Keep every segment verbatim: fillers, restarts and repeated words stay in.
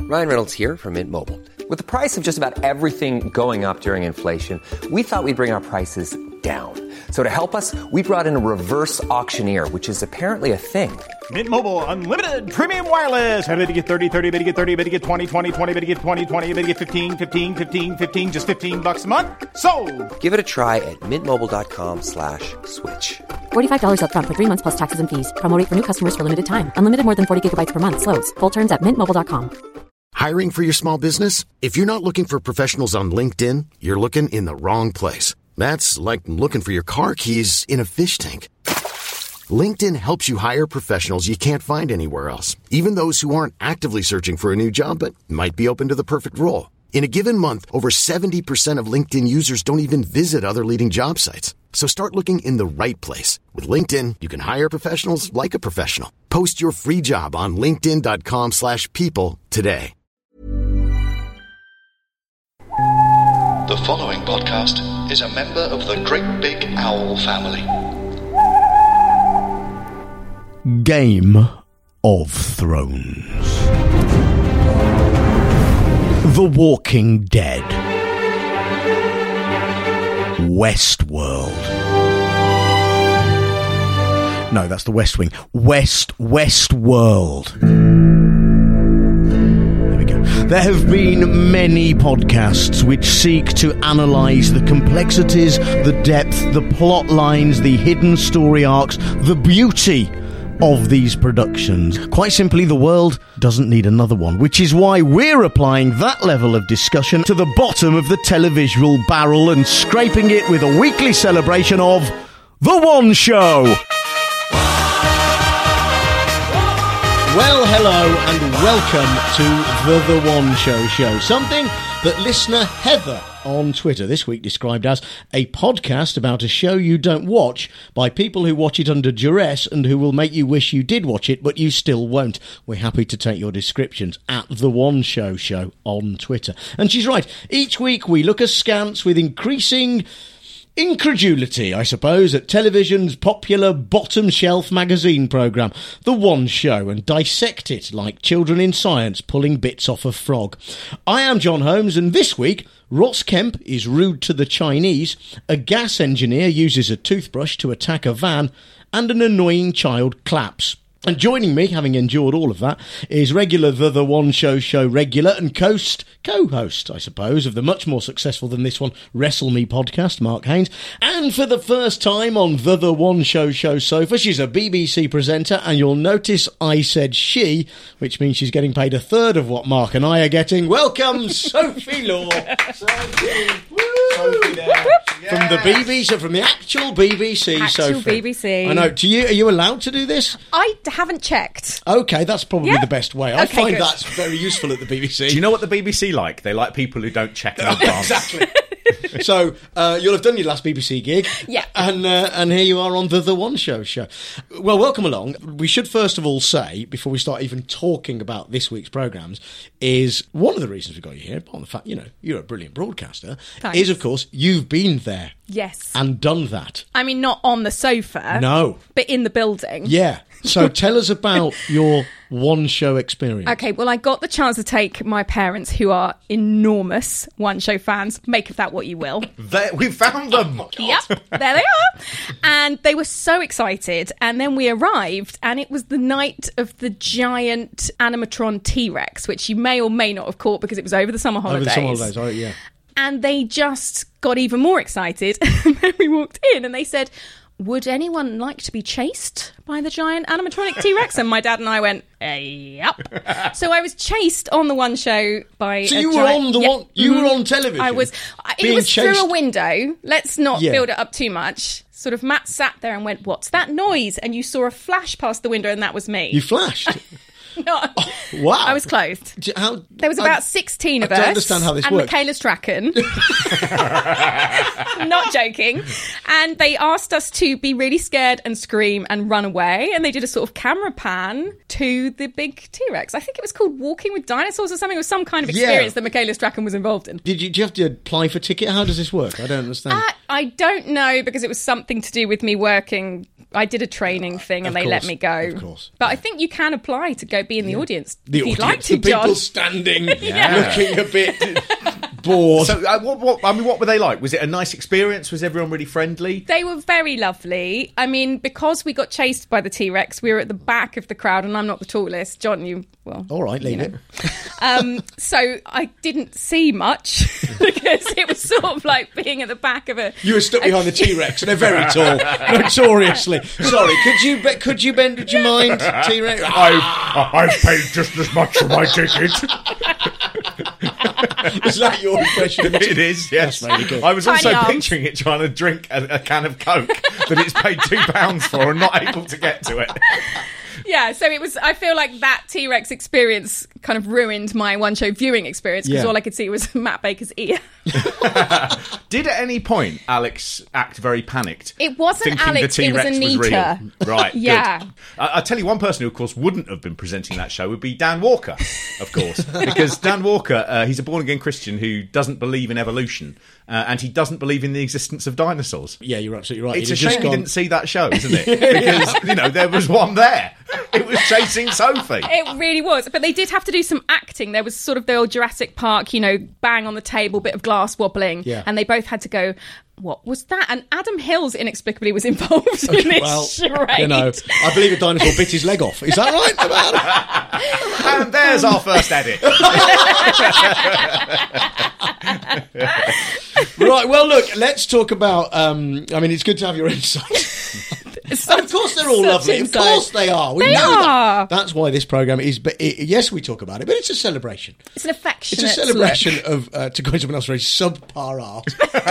Ryan Reynolds here from Mint Mobile. With the price of just about everything going up during inflation, we thought we'd bring our prices down. So to help us, we brought in a reverse auctioneer, which is apparently a thing. Mint Mobile Unlimited Premium Wireless. How to get thirty, thirty, how to get thirty, how to get twenty, twenty, twenty, how to get twenty, twenty, how to get fifteen, fifteen, fifteen, fifteen, just fifteen bucks a month? Sold! Give it a try at mintmobile.com slash switch. forty-five dollars up front for three months plus taxes and fees. Promo rate for new customers for limited time. Unlimited more than forty gigabytes per month. Slows full terms at mint mobile dot com. Hiring for your small business? If you're not looking for professionals on LinkedIn, you're looking in the wrong place. That's like looking for your car keys in a fish tank. LinkedIn helps you hire professionals you can't find anywhere else, even those who aren't actively searching for a new job but might be open to the perfect role. In a given month, over seventy percent of LinkedIn users don't even visit other leading job sites. So start looking in the right place. With LinkedIn, you can hire professionals like a professional. Post your free job on linkedin.com slash people today. The following podcast is a member of the Great Big Owl family. Game of Thrones. The Walking Dead. Westworld. No, that's the West Wing. West, Westworld. There have been many podcasts which seek to analyse the complexities, the depth, the plot lines, the hidden story arcs, the beauty of these productions. Quite simply, the world doesn't need another one, which is why we're applying that level of discussion to the bottom of the televisual barrel and scraping it with a weekly celebration of The One Show. Well, hello and welcome to the The One Show show. Something that listener Heather on Twitter this week described as a podcast about a show you don't watch by people who watch it under duress and who will make you wish you did watch it, but you still won't. We're happy to take your descriptions at The One Show show on Twitter. And she's right. Each week we look askance with increasing incredulity, I suppose, at television's popular bottom-shelf magazine programme, The One Show, and dissect it like children in science pulling bits off a frog. I am John Holmes, and this week, Ross Kemp is rude to the Chinese, a gas engineer uses a toothbrush to attack a van, and an annoying child claps. And joining me, having endured all of that, is regular The The One Show show regular and coast, co-host, I suppose, of the much more successful than this one, Wrestle Me podcast, Mark Haynes. And for the first time on The The One Show show sofa, she's a B B C presenter, and you'll notice I said she, which means she's getting paid a third of what Mark and I are getting. Welcome, Sophie Law. Sophie. Sophie there. Yes. From the B B C, from the actual B B C, actual Sophie. B B C. I know. Do you, are you allowed to do this? I haven't checked. Okay, that's probably Yeah? the best way. I Okay, find good. that's very useful at the B B C. Do you know what the B B C like? They like people who don't check in advance. Exactly. So uh, you'll have done your last B B C gig, Yeah. and uh, and here you are on the The One Show show. Well, welcome along. We should first of all say, before we start even talking about this week's programmes, is one of the reasons we got you here, apart from the fact, you know, you're a brilliant broadcaster, Thanks. is of course you've been there Yes. and done that. I mean, not on the sofa. No. But in the building. Yeah. So tell us about your One Show experience. Okay, well, I got the chance to take my parents, who are enormous One Show fans. Make of that what you will. They, we found them. Yep, there they are. And they were so excited. And then we arrived, and it was the night of the giant animatron T-Rex, which you may or may not have caught because it was over the summer holidays. Over the summer holidays, oh, yeah. And they just got even more excited. And then we walked in, and they said, would anyone like to be chased by the giant animatronic T-Rex? And my dad and I went, uh, yep. So I was chased on the One Show by So a you were giant- on the Yep. one. You Mhm. were on television. I was. I- It being was chased- through a window. Let's not Yeah. build it up too much. Sort of Matt sat there and went, what's that noise? And you saw a flash past the window, and that was me. You flashed. No. Wow. I was clothed. Do- How, There was I- about sixteen of I us. don't understand how this and works. Michaela Strachan. Not joking. And they asked us to be really scared and scream and run away. And they did a sort of camera pan to the big T-Rex. I think it was called Walking with Dinosaurs or something. It was some kind of Yeah. experience that Michaela Strachan was involved in. Did you, do you have to apply for ticket? How does this work? I don't understand. Uh, I don't know, because it was something to do with me working I did a training thing and Of they let course, me go. of course. But I think you can apply to go be in the audience The if you'd audience, like to, the people John. standing, Yeah. looking a bit bored. So, uh, what, what, I mean, what were they like? Was it a nice experience? Was everyone really friendly? They were very lovely. I mean, because we got chased by the T-Rex, we were at the back of the crowd, and I'm not the tallest. John, you, well... All right, leave you it. know. Um, so I didn't see much because it was sort of like being at the back of a... You were stuck behind the T-Rex, and they're very tall, notoriously. Sorry, could you be- could you bend? Would you mind, T-Rex? I've, I've paid just as much for my ticket. Is that your impression of the It is, yes. That's really good. I was Tiny also arms. picturing it trying to drink a, a can of Coke that it's paid two pounds for and not able to get to it. Yeah, so it was. I feel like that T-Rex experience kind of ruined my one-show viewing experience because Yeah. all I could see was Matt Baker's ear. Did at any point Alex act very panicked? It wasn't thinking Alex, the it was T-Rex Anita. real? Right, Yeah. good. I- I'll tell you one person who, of course, wouldn't have been presenting that show would be Dan Walker, of course. Because Dan Walker, uh, he's a born-again Christian who doesn't believe in evolution. Uh, and he doesn't believe in the existence of dinosaurs. Yeah, you're absolutely right. It's You'd a have shame just he gone- didn't see that show, isn't it? Because, you know, there was one there. It was chasing Sophie. It really was. But they did have to do some acting. There was sort of the old Jurassic Park, you know, bang on the table, bit of glass wobbling. Yeah. And they both had to go, what was that? And Adam Hills inexplicably was involved in this Well, charade. you know, I believe a dinosaur bit his leg off. Is that right? And there's our first edit. Right, well, look, let's talk about... Um, I mean, it's good to have your insight. Of course they're all Such lovely. insight. Of course they are. We They know are. that. That's why this programme is... But it, yes, we talk about it, but it's a celebration. It's an It's affectionate a celebration look. of, uh, to coin someone else, very subpar art.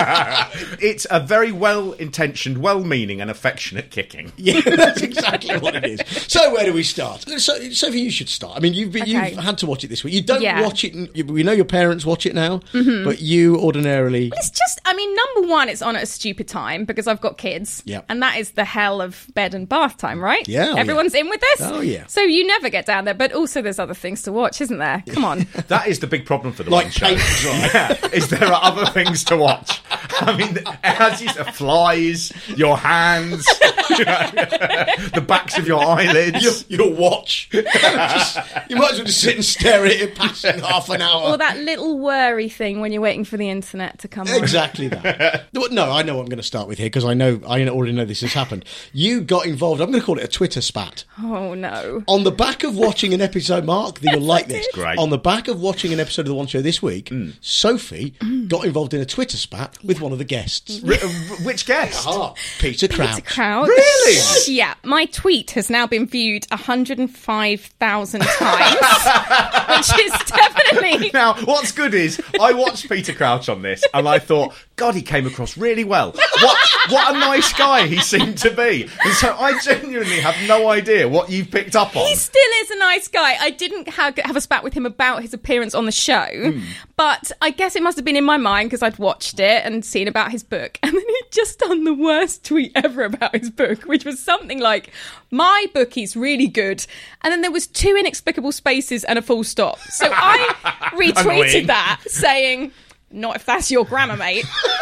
It's a very well-intentioned, well-meaning and affectionate kicking. Yeah, that's exactly what it is. So where do we start? So, Sophie, you should start. I mean, you've, Okay. you've had to watch it this week. You don't Yeah. watch it... you- We know your parents watch it now, but you ordinarily... It's just, I mean, number one, it's on at a stupid time because I've got kids. Yep. And that is the hell of bed and bath time, right? Yeah, oh, Everyone's in with this? Oh, yeah. So you never get down there, but also there's other things to watch, isn't there? Come on. That is the big problem for the Like one show. paint dry. Yeah, is there are other things to watch. I mean, as you said, flies, your hands, you know, the backs of your eyelids. Your, your watch. Just- you might as well just sit and stare at it passing half an hour. Or that little worry thing when you're waiting for the internet to come on. Exactly that. No, I know what I'm going to start with here because I know I already know this has happened. You got involved. I'm going to call it a Twitter spat. Oh, no. On the back of watching an episode, Mark, that you'll like this. Great. On the back of watching an episode of The One Show this week, Sophie got involved in a Twitter spat with one of the guests. R- uh, which guest? Ah, Peter Crouch. Peter Crouch. Really? Yeah. My tweet has now been viewed one hundred five thousand times, which is definitely... Now, what's good is I watched Peter Crouch on this and I thought, God, he came across really well. What what a nice guy he seemed to be. And so I genuinely have no idea what you've picked up on. He still is a nice guy. I didn't have, have a spat with him about his appearance on the show, but I guess it must have been in my mind because I'd watched it and seen about his book. And then he'd just done the worst tweet ever about his book, which was something like, my bookie's really good. And then there was two inexplicable spaces and a full stop. So I retweeted Annoying. that saying, not if that's your grammar, mate.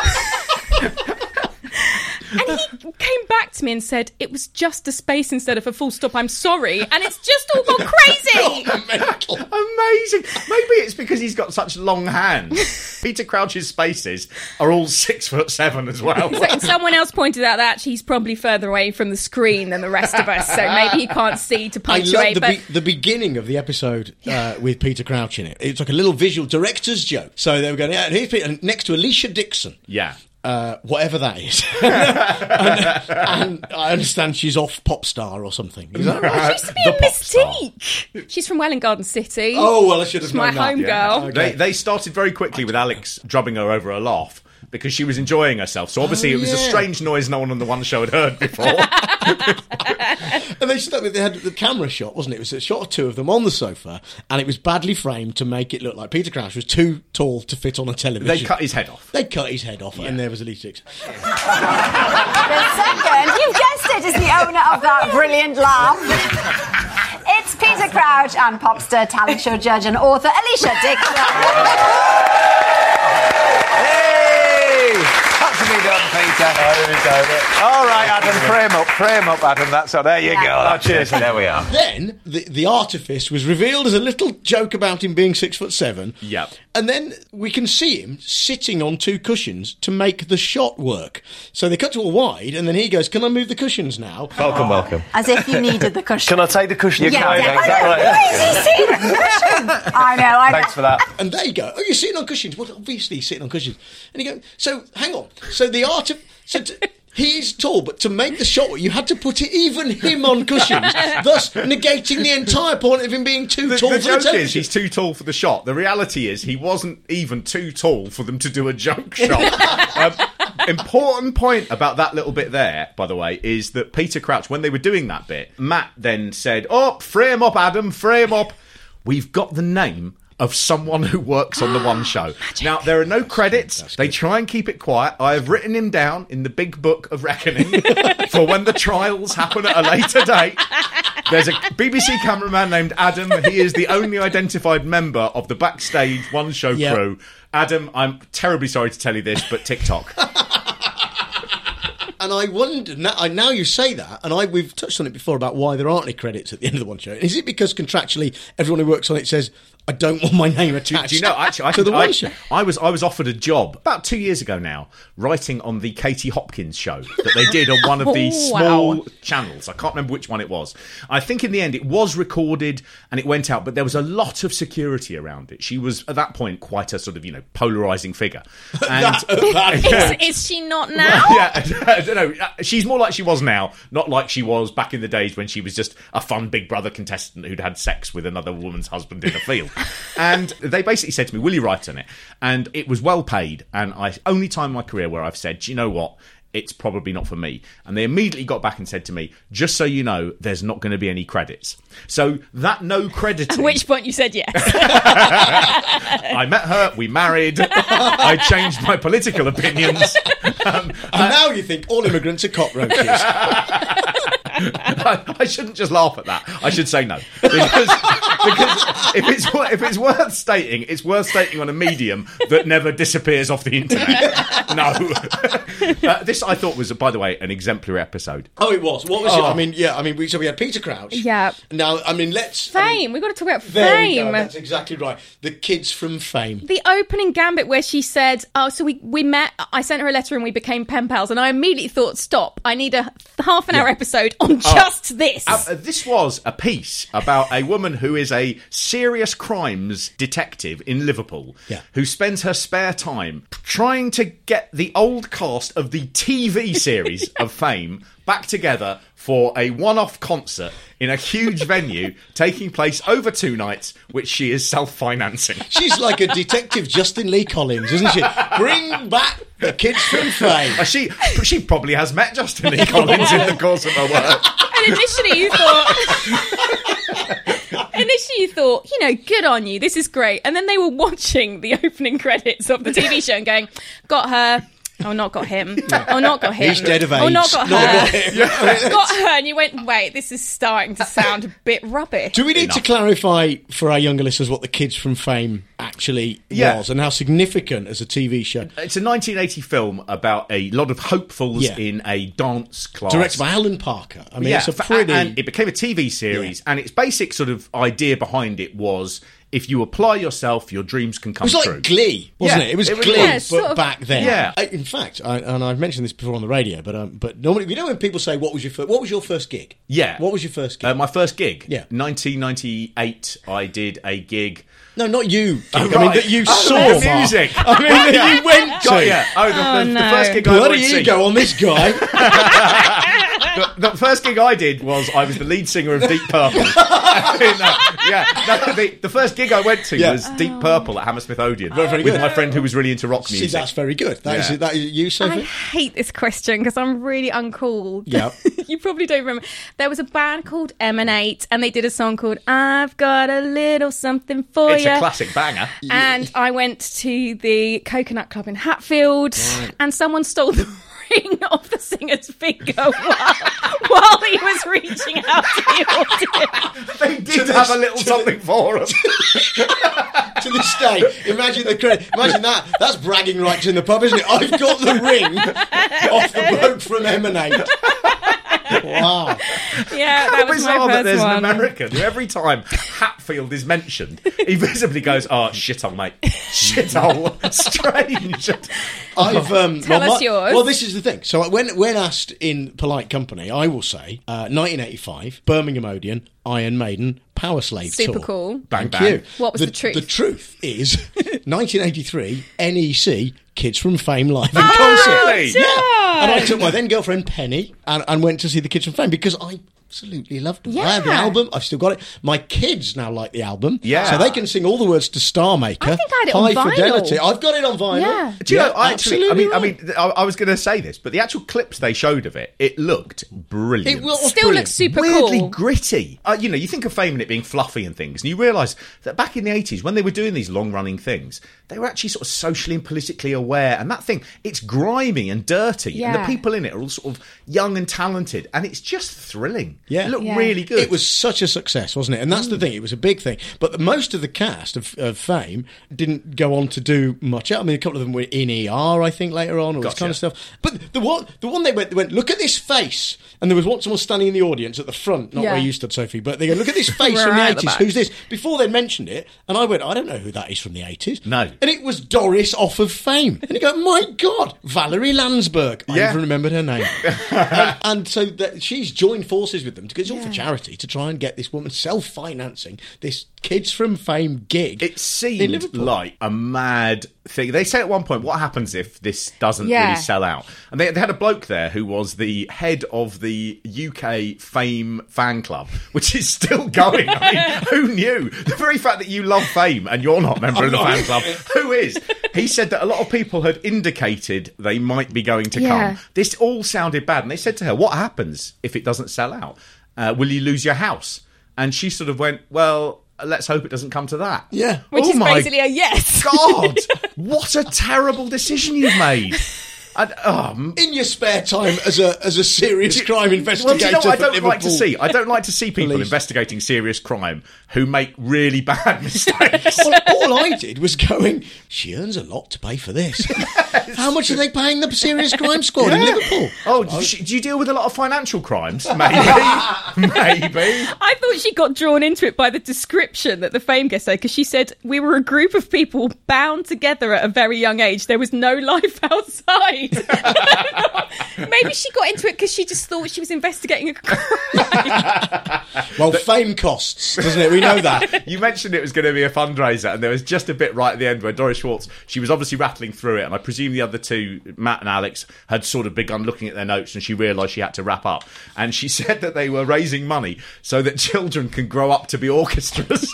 And he came back to me and said, it was just a space instead of a full stop. I'm sorry. And it's just all gone crazy. Amazing. Maybe it's because he's got such long hands. Peter Crouch's spaces are all six foot seven as well. So someone else pointed out that actually he's probably further away from the screen than the rest of us. So maybe he can't see to I love punctuate. the, But be- the beginning of the episode uh, with Peter Crouch in it. It's like a little visual director's joke. So they were going, yeah, and here's Peter, and next to Alicia Dixon. Yeah. Uh, whatever that is. and, and I understand she's off pop star or something. Is that right? she used to be The in pop star. Mystique. She's from Welwyn Garden City. Oh, well, I should have She's known my that. home Yeah. girl. Okay. They they started very quickly with Alex drubbing her over a laugh because she was enjoying herself. So obviously Oh, it was a yeah. strange noise no one on the one show had heard before. And they stuck with, they had the camera shot, wasn't it? It was a shot of two of them on the sofa, and it was badly framed to make it look like Peter Crouch was too tall to fit on a television. They cut his head off. They cut his head off, and there was Alicia Dixon. The second, you guessed it, is the owner of that brilliant laugh. It's Peter Crouch and popstar, talent show judge and author Alicia Dixon. Hey! got to be done, Peter. All right, Adam, frame up, frame up, Adam. That's all. There you Yeah. go. Oh, cheers. There we are. Then the, the artifice was revealed as a little joke about him being six foot seven. Yep. And then we can see him sitting on two cushions to make the shot work. So they cut to a wide, and then he goes, "Can I move the cushions now?" Welcome, welcome. As if you needed the cushion. Can I take the cushion? You Yeah, can, yeah. exactly. Why is he sitting on cushions? I know, I know. Thanks for that. And they go, "Oh, you're sitting on cushions." Well, obviously he's sitting on cushions. And he goes, "So hang on. So the art of so t- he is tall, but to make the shot, you had to put it, even him on cushions, thus negating the entire point of him being too The, tall the for the joke television." is he's too tall for the shot. The reality is he wasn't even too tall for them to do a joke shot. um, important point about that little bit there, by the way, is that Peter Crouch, when they were doing that bit, Matt then said, "Oh, frame up, Adam, frame up. We've got the name of someone who works on the One Show." Now, there are no credits. They try and keep it quiet. I have written him down in the big book of reckoning for when the trials happen at a later date. There's a B B C cameraman named Adam. He is the only identified member of the backstage One Show Yep. crew. Adam, I'm terribly sorry to tell you this, but TikTok. And I wonder now, I- now you say that, and I we've touched on it before about why there aren't any credits at the end of the One Show. Is it because contractually everyone who works on it says, "I don't want my name attached"? Do you know, actually, I, to the I, One Show. I was I was offered a job about two years ago now, writing on the Katie Hopkins show that they did on one of the Oh, small wow. channels. I can't remember which one it was. I think in the end it was recorded and it went out, but there was a lot of security around it. She was at that point quite a sort of, you know, polarising figure. And Is, is she not now? yeah, I don't know. She's more like she was now, not like she was back in the days when she was just a fun Big Brother contestant who'd had sex with another woman's husband in a field. And they basically said to me, "Will you write on it?" And it was well paid. And I only time in my career where I've said, "Do you know what? It's probably not for me." And they immediately got back and said to me, "Just so you know, there's not going to be any credits." So that no crediting. At which point you said yes. I met her, we married, I changed my political opinions. Um, And now you think all immigrants are cockroaches. I, I shouldn't just laugh at that. I should say no, because, because if it's wor- if it's worth stating, it's worth stating on a medium that never disappears off the internet. No, uh, this I thought was, by the way, an exemplary episode. Oh, it was. What was it? Oh. I mean, yeah. I mean, we, so we had Peter Crouch. Yeah. Now, I mean, let's Fame. I mean, We've got to talk about there we go. Fame. That's exactly right. The kids from Fame. The opening gambit where she said, "Oh, so we, we met, I sent her a letter and we became pen pals," and I immediately thought, stop, I need a half an hour episode on just this. Uh, this was a piece about a woman who is a serious crimes detective in Liverpool, Yeah. who spends her spare time trying to get the old cast of the T V series of Fame back together for a one-off concert in a huge venue taking place over two nights, which she is self-financing. She's like a detective Justin Lee Collins, isn't she? Bring back the kids from Fame. Uh, she she probably has met Justin Lee Collins in the course of her work. And initially you thought... Initially you thought, you know, good on you, this is great. And then they were watching the opening credits of the T V show and going, got her... Oh, not got him. Oh, not got him. He's dead of Oh, AIDS. not got Not her. got him. Got her. And you went, wait, this is starting to sound a bit rubbish. Do we need to clarify for our younger listeners what the kids from Fame actually Yeah. was and how significant as a T V show? It's a nineteen eighty film about a lot of hopefuls Yeah. in a dance class. Directed by Alan Parker. I mean, it's a fa- pretty... and it became a T V series, and its basic sort of idea behind it was, if you apply yourself, your dreams can It come was like true. Glee, wasn't Yeah, it? It was it was- Glee, Yeah, but sort of- back then. Yeah. I, in fact, I, and I've mentioned this before on the radio, but um, but normally, you know, when people say, "What was your first? What was your first gig?" Yeah. What was your first gig? Uh, my first gig, Yeah. nineteen ninety-eight, I did a gig. no, not you. Gig. Oh, I mean right. that you Oh, saw the Mark. music. I mean that you went to. Got ya. Oh, the, Oh, the, the no. first gig I Bloody went to. ego on this guy. the, the first gig I did was I was the lead singer of Deep Purple. I mean, uh, yeah, no, the, the first gig I went to Yeah. was Deep Purple at Hammersmith Odeon very with good. my friend who was really into rock See, music. that's very good. That is Yeah. that is you, I Sophie. hate this question because I'm really uncool. Yep. You probably don't remember. There was a band called Emanate and they did a song called I've Got a Little Something For It's You. a classic banger. And I went to the Coconut Club in Hatfield and someone stole the ring off the singer's finger while, while he was reaching out to the audience. They did have a little something for him. To this day, imagine the credit. Imagine that. That's bragging rights in the pub, isn't it? I've got the ring off the bloke from Emanate. Wow. Yeah, that was my bizarre that first there's one. an American who every time Hatfield is mentioned, he visibly goes, "Oh, shithole, mate. Shithole. Strange." I've, um, Tell well, us my- yours. Well, this is the thing. So when when asked in polite company, I will say uh, nineteen eighty-five, Birmingham Odeon, Iron Maiden, Power Slave Super tour. cool. Bang, Thank bang. you. What was the truth? The truth is nineteen eighty-three, N E C, Kids from Fame live in Oh, concert. really? Yeah. And I took my then girlfriend Penny and, and went to see the Kids from Fame because I absolutely loved them. I had the Yeah. album. I've still got it. My kids now like the album. Yeah. So they can sing all the words to Star Maker. I think I had it High on vinyl. Fidelity. I've got it on vinyl. Yeah. Do you Yeah, know, I actually, I absolutely mean, I right. mean, I, I was going to say this, but the actual clips they showed of it, it looked brilliant. It was Still brilliant. looks super Weirdly cool. gritty. Uh, you know, you think of Fame and it being fluffy and things, and you realise that back in the eighties, when they were doing these long-running things, they were actually sort of socially and politically aware. And that thing, it's grimy and dirty, and Yeah. the people in it are all sort of young and talented, and it's just thrilling. Yeah. It looked Yeah. really good. It was such a success, wasn't it? And that's the thing; it was a big thing. But the, most of the cast of, of Fame didn't go on to do much. I mean, a couple of them were in E R, I think, later on, all this Gotcha. kind of stuff. But the one, the one they went, they went, look at this face, and there was one someone standing in the audience at the front, not Yeah. where you stood, Sophie. But they go, look at this face Right from the at the eighties. back. Who's this? Before they mentioned it, and I went, I don't know who that is from the eighties. No. And it was Doris off of Fame. And you go, my God, Valerie Landsberg. I Yeah. even remembered her name. and, and so that she's joined forces with them because it's all for charity to try and get this woman self-financing this Kids from Fame gig. It in seemed Liverpool. like a mad thing. They say at one point, what happens if this doesn't Yeah. really sell out? And they, they had a bloke there who was the head of the U K Fame fan club, which is still going. I mean, who knew? The very fact that you love Fame and you're not a member of the fan club, who is? He said that a lot of people had indicated they might be going to Yeah. come. This all sounded bad. And they said to her, what happens if it doesn't sell out? Uh, will you lose your house? And she sort of went, well, let's hope it doesn't come to that. Yeah. Which Oh is my basically a yes. God, what a terrible decision you've made. And, um, In your spare time as a as a serious crime well, investigator do you know what I for don't like to Liverpool see? I don't like to see people Police. investigating serious crime who make really bad mistakes. Well, all I did was going, she earns a lot to pay for this. How much are they paying the serious crime squad in Yeah. Liverpool? Oh, do you- do you deal with a lot of financial crimes? Maybe. Maybe. I thought she got drawn into it by the description that the Fame guest said, because she said, we were a group of people bound together at a very young age. There was no life outside. Maybe she got into it because she just thought she was investigating a crime. Well, fame costs, doesn't it? We know that. You mentioned it was going to be a fundraiser, and there was just a bit right at the end where Doris Schwartz, she was obviously rattling through it, and I presume the other two, Matt and Alex, had sort of begun looking at their notes, and she realised she had to wrap up. And she said that they were raising money so that children can grow up to be orchestras.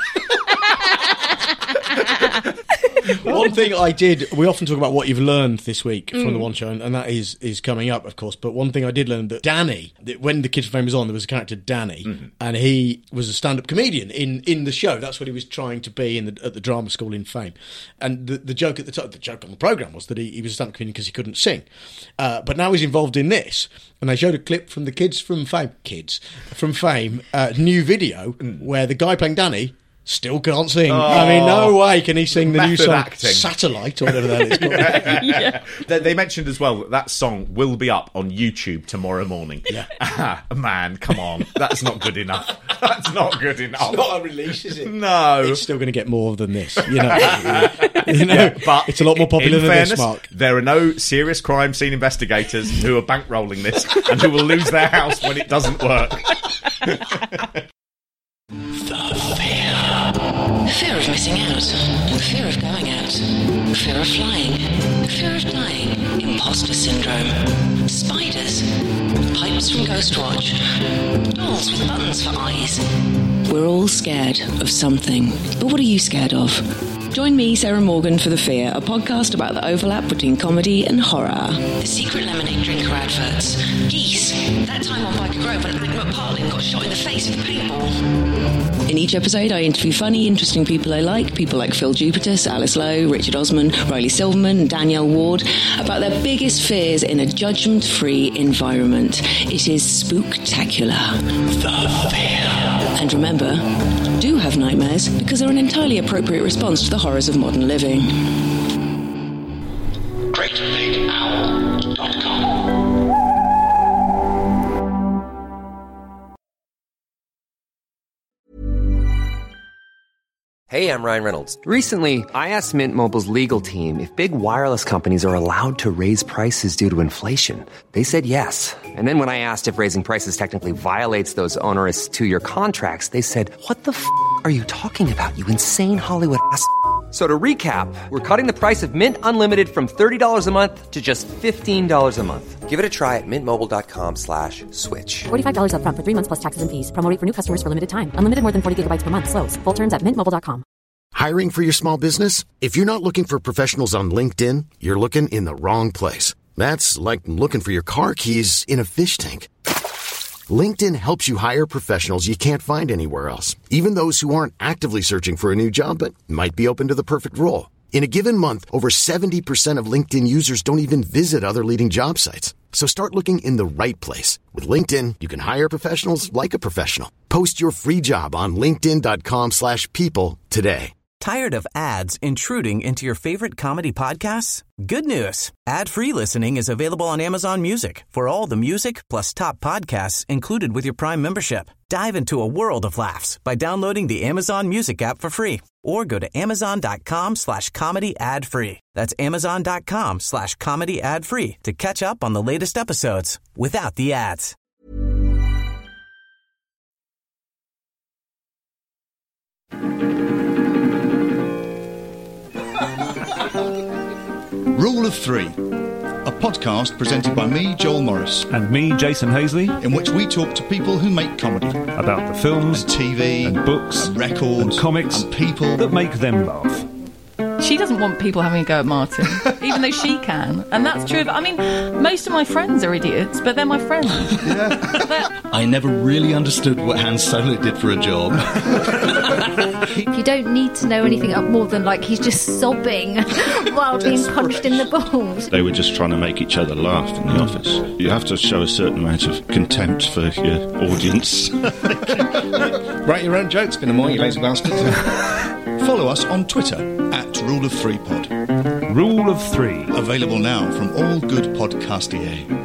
One thing I did, we often talk about what you've learned this week from the One Show, and, and that is is coming up, of course. But one thing I did learn that Danny, that when the Kids from Fame was on, there was a character Danny, and he was a stand-up comedian in, in the show. That's what he was trying to be in the, at the drama school in Fame. And the, the joke at the time, the joke on the programme was that he, he was a stand-up comedian because he couldn't sing. Uh, but now he's involved in this, and they showed a clip from the Kids from Fame, kids from Fame, uh, new video where the guy playing Danny still can't sing. I mean, no way can he sing the new Method song acting. Satellite or whatever that is called. Yeah. They, they mentioned as well that that song will be up on YouTube tomorrow morning. Yeah. Ah, man, come on. That's not good enough. That's not good enough. It's not a release, is it? No. It's still going to get more than this, you know. you know, Yeah, but it's a lot more popular in than fairness, this, Mark. There are no serious crime scene investigators who are bankrolling this and who will lose their house when it doesn't work. Fear of missing out. Fear of going out. Fear of flying. Fear of dying. Imposter syndrome. Spiders. Pipes from Ghostwatch. Dolls with buttons for eyes. We're all scared of something. But what are you scared of? Join me, Sarah Morgan, for The Fear, a podcast about the overlap between comedy and horror. The secret lemonade drinker adverts. Geese. That time on Biker Grove when Agma Parlin got shot in the face with a paintball. In each episode, I interview funny, interesting people I like, people like Phil Jupitus, Alice Lowe, Richard Osman, Riley Silverman, and Danielle Ward, about their biggest fears in a judgment-free environment. It is spooktacular. The Fear. And remember, do have nightmares, because they're an entirely appropriate response to the horrors of modern living. great big owl dot com. Hey, I'm Ryan Reynolds. Recently, I asked Mint Mobile's legal team if big wireless companies are allowed to raise prices due to inflation. They said yes. And then when I asked if raising prices technically violates those onerous two-year contracts, they said, "What the f*** are you talking about, you insane Hollywood ass f- So to recap, we're cutting the price of Mint Unlimited from thirty dollars a month to just fifteen dollars a month. Give it a try at mintmobile.com slash switch. forty-five dollars up front for three months plus taxes and fees. Promo rate for new customers for limited time. Unlimited more than forty gigabytes per month. Slows full terms at mint mobile dot com. Hiring for your small business? If you're not looking for professionals on LinkedIn, you're looking in the wrong place. That's like looking for your car keys in a fish tank. LinkedIn helps you hire professionals you can't find anywhere else, even those who aren't actively searching for a new job but might be open to the perfect role. In a given month, over seventy percent of LinkedIn users don't even visit other leading job sites. So start looking in the right place. With LinkedIn, you can hire professionals like a professional. Post your free job on linkedin.com slash people today. Tired of ads intruding into your favorite comedy podcasts? Good news. Ad-free listening is available on Amazon Music for all the music plus top podcasts included with your Prime membership. Dive into a world of laughs by downloading the Amazon Music app for free or go to amazon.com slash comedy ad free. That's amazon.com slash comedy ad free to catch up on the latest episodes without the ads. Rule of Three, a podcast presented by me, Joel Morris. And me, Jason Hazley. In which we talk to people who make comedy. About the films, and T V, and books, and records, and comics, and people that make them laugh. She doesn't want people having a go at Martin, even though she can. And that's true of, I mean, most of my friends are idiots, but they're my friends. Yeah. I never really understood what Han Solo did for a job. You don't need to know anything up more than, like, he's just sobbing while being punched in the balls. They were just trying to make each other laugh in the office. You have to show a certain amount of contempt for your audience. Write your own jokes, Finnemore, you lazy bastard. Follow us on Twitter at Rule of Three Pod. Rule of Three. Available now from all good podcastier.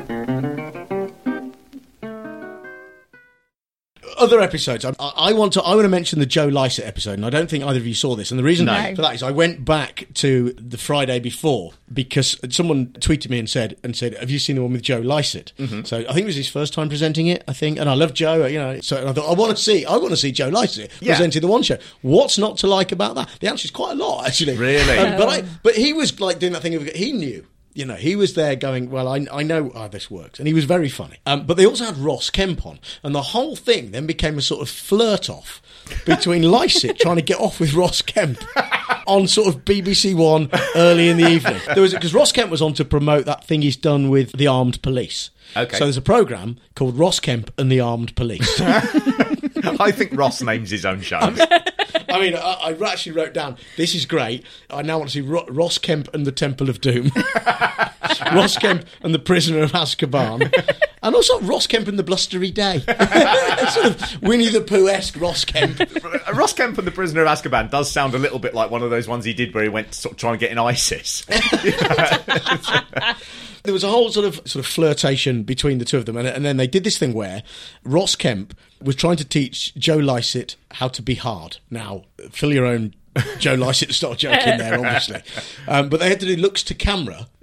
Other episodes. I, I want to. I want to mention the Joe Lycett episode, and I don't think either of you saw this. And the reason No. for that is I went back to the Friday before because someone tweeted me and said, "and said, have you seen the one with Joe Lycett?" Mm-hmm. So I think it was his first time presenting it. I think, and I love Joe. You know, so I thought I want to see. I want to see Joe Lycett Yeah. presenting the One Show. What's not to like about that? The answer is quite a lot, actually. Really? Um, but I. But he was like doing that thing of he knew. You know, he was there going, well, I, I know how this works. And he was very funny. Um, but they also had Ross Kemp on. And the whole thing then became a sort of flirt-off between Lycett trying to get off with Ross Kemp on sort of B B C One early in the evening. There was because Ross Kemp was on to promote that thing he's done with the Armed Police. Okay. So there's a programme called Ross Kemp and the Armed Police. I think Ross names his own show. I mean, I, I actually wrote down, this is great. I now want to see Ro- Ross Kemp and the Temple of Doom. Ross Kemp and the Prisoner of Azkaban. And also Ross Kemp and the Blustery Day. Sort of Winnie the Pooh-esque Ross Kemp. Ross Kemp and the Prisoner of Azkaban does sound a little bit like one of those ones he did where he went to sort of try and get in ISIS. There was a whole sort of sort of flirtation between the two of them, and, and then they did this thing where Ross Kemp was trying to teach Joe Lycett how to be hard. Now, fill your own Joe Lycett style joke in there, obviously. Um, but they had to do looks to camera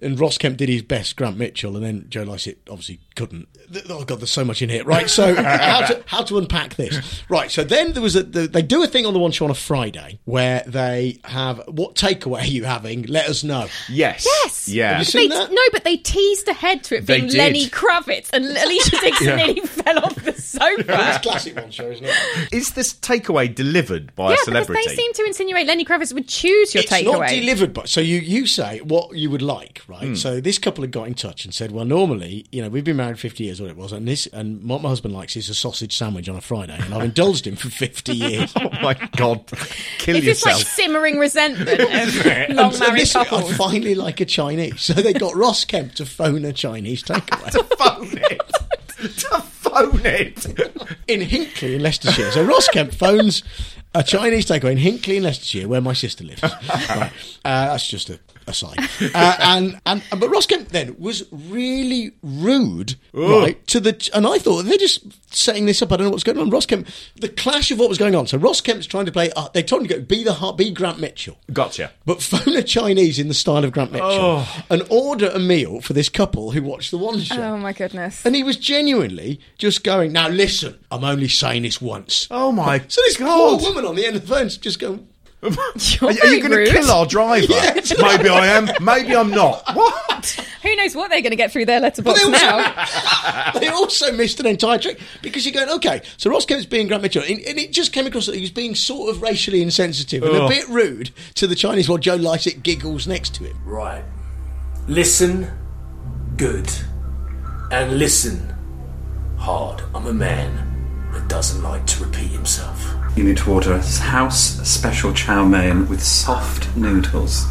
and Ross Kemp did his best, Grant Mitchell, and then Joe Lycett obviously couldn't. Oh God, there's so much in here. Right, so how to how to unpack this? Right, so then there was a the, they do a thing on the One Show on a Friday where they have what takeaway are you having? Let us know. Yes, yes, yeah. Have you seen They, that? no, but they teased ahead to it They being did. Lenny Kravitz, and Alicia Dixon Yeah. nearly fell off the sofa. That's classic One Show, isn't it? Is this takeaway delivered by Yeah, a because celebrity? they seem to insinuate Lenny Kravitz would choose your It's not takeaway. delivered, but so you you say what you would like, right? Hmm. So this couple had got in touch and said, well, normally, you know, we've been married fifty years, or it was, and this and what my husband likes is a sausage sandwich on a Friday, and I've indulged him for fifty years. Oh my God, kill Is this yourself. like simmering resentment of And long so married this, I couples? finally like a Chinese, so they got Ross Kemp to phone a Chinese takeaway. To phone it. To phone it. In Hinckley in Leicestershire. So Ross Kemp phones a Chinese takeaway in Hinckley in Leicestershire, where my sister lives. Right. Uh, that's just a aside. Uh, and, and but Ross Kemp then was really rude, Ugh. right? To the and I thought they're just setting this up. I don't know what's going on. Ross Kemp, the clash of what was going on. So Ross Kemp's trying to play. Uh, they told him to go be the heart, be Grant Mitchell. Gotcha. But phone a Chinese in the style of Grant Mitchell Oh. and order a meal for this couple who watched the One Show. Oh my goodness! And he was genuinely just going, now listen, I'm only saying this once. Oh my So this God. poor woman on the end of the phone's just going, Are, You're are you very going to rude. kill our driver? Yeah. Maybe I am. Maybe I'm not. What? Who knows what they're going to get through their but letterbox they also, now? they also missed an entire trick because you're going, okay, so Ross Kemp's being Grant Mitchell, and, and it just came across that he was being sort of racially insensitive and a Ugh. bit rude to the Chinese while Joe Lycett giggles next to him. Right. Listen good. And listen hard. I'm a man that doesn't like to repeat himself. You need to order a house special chow mein with soft noodles.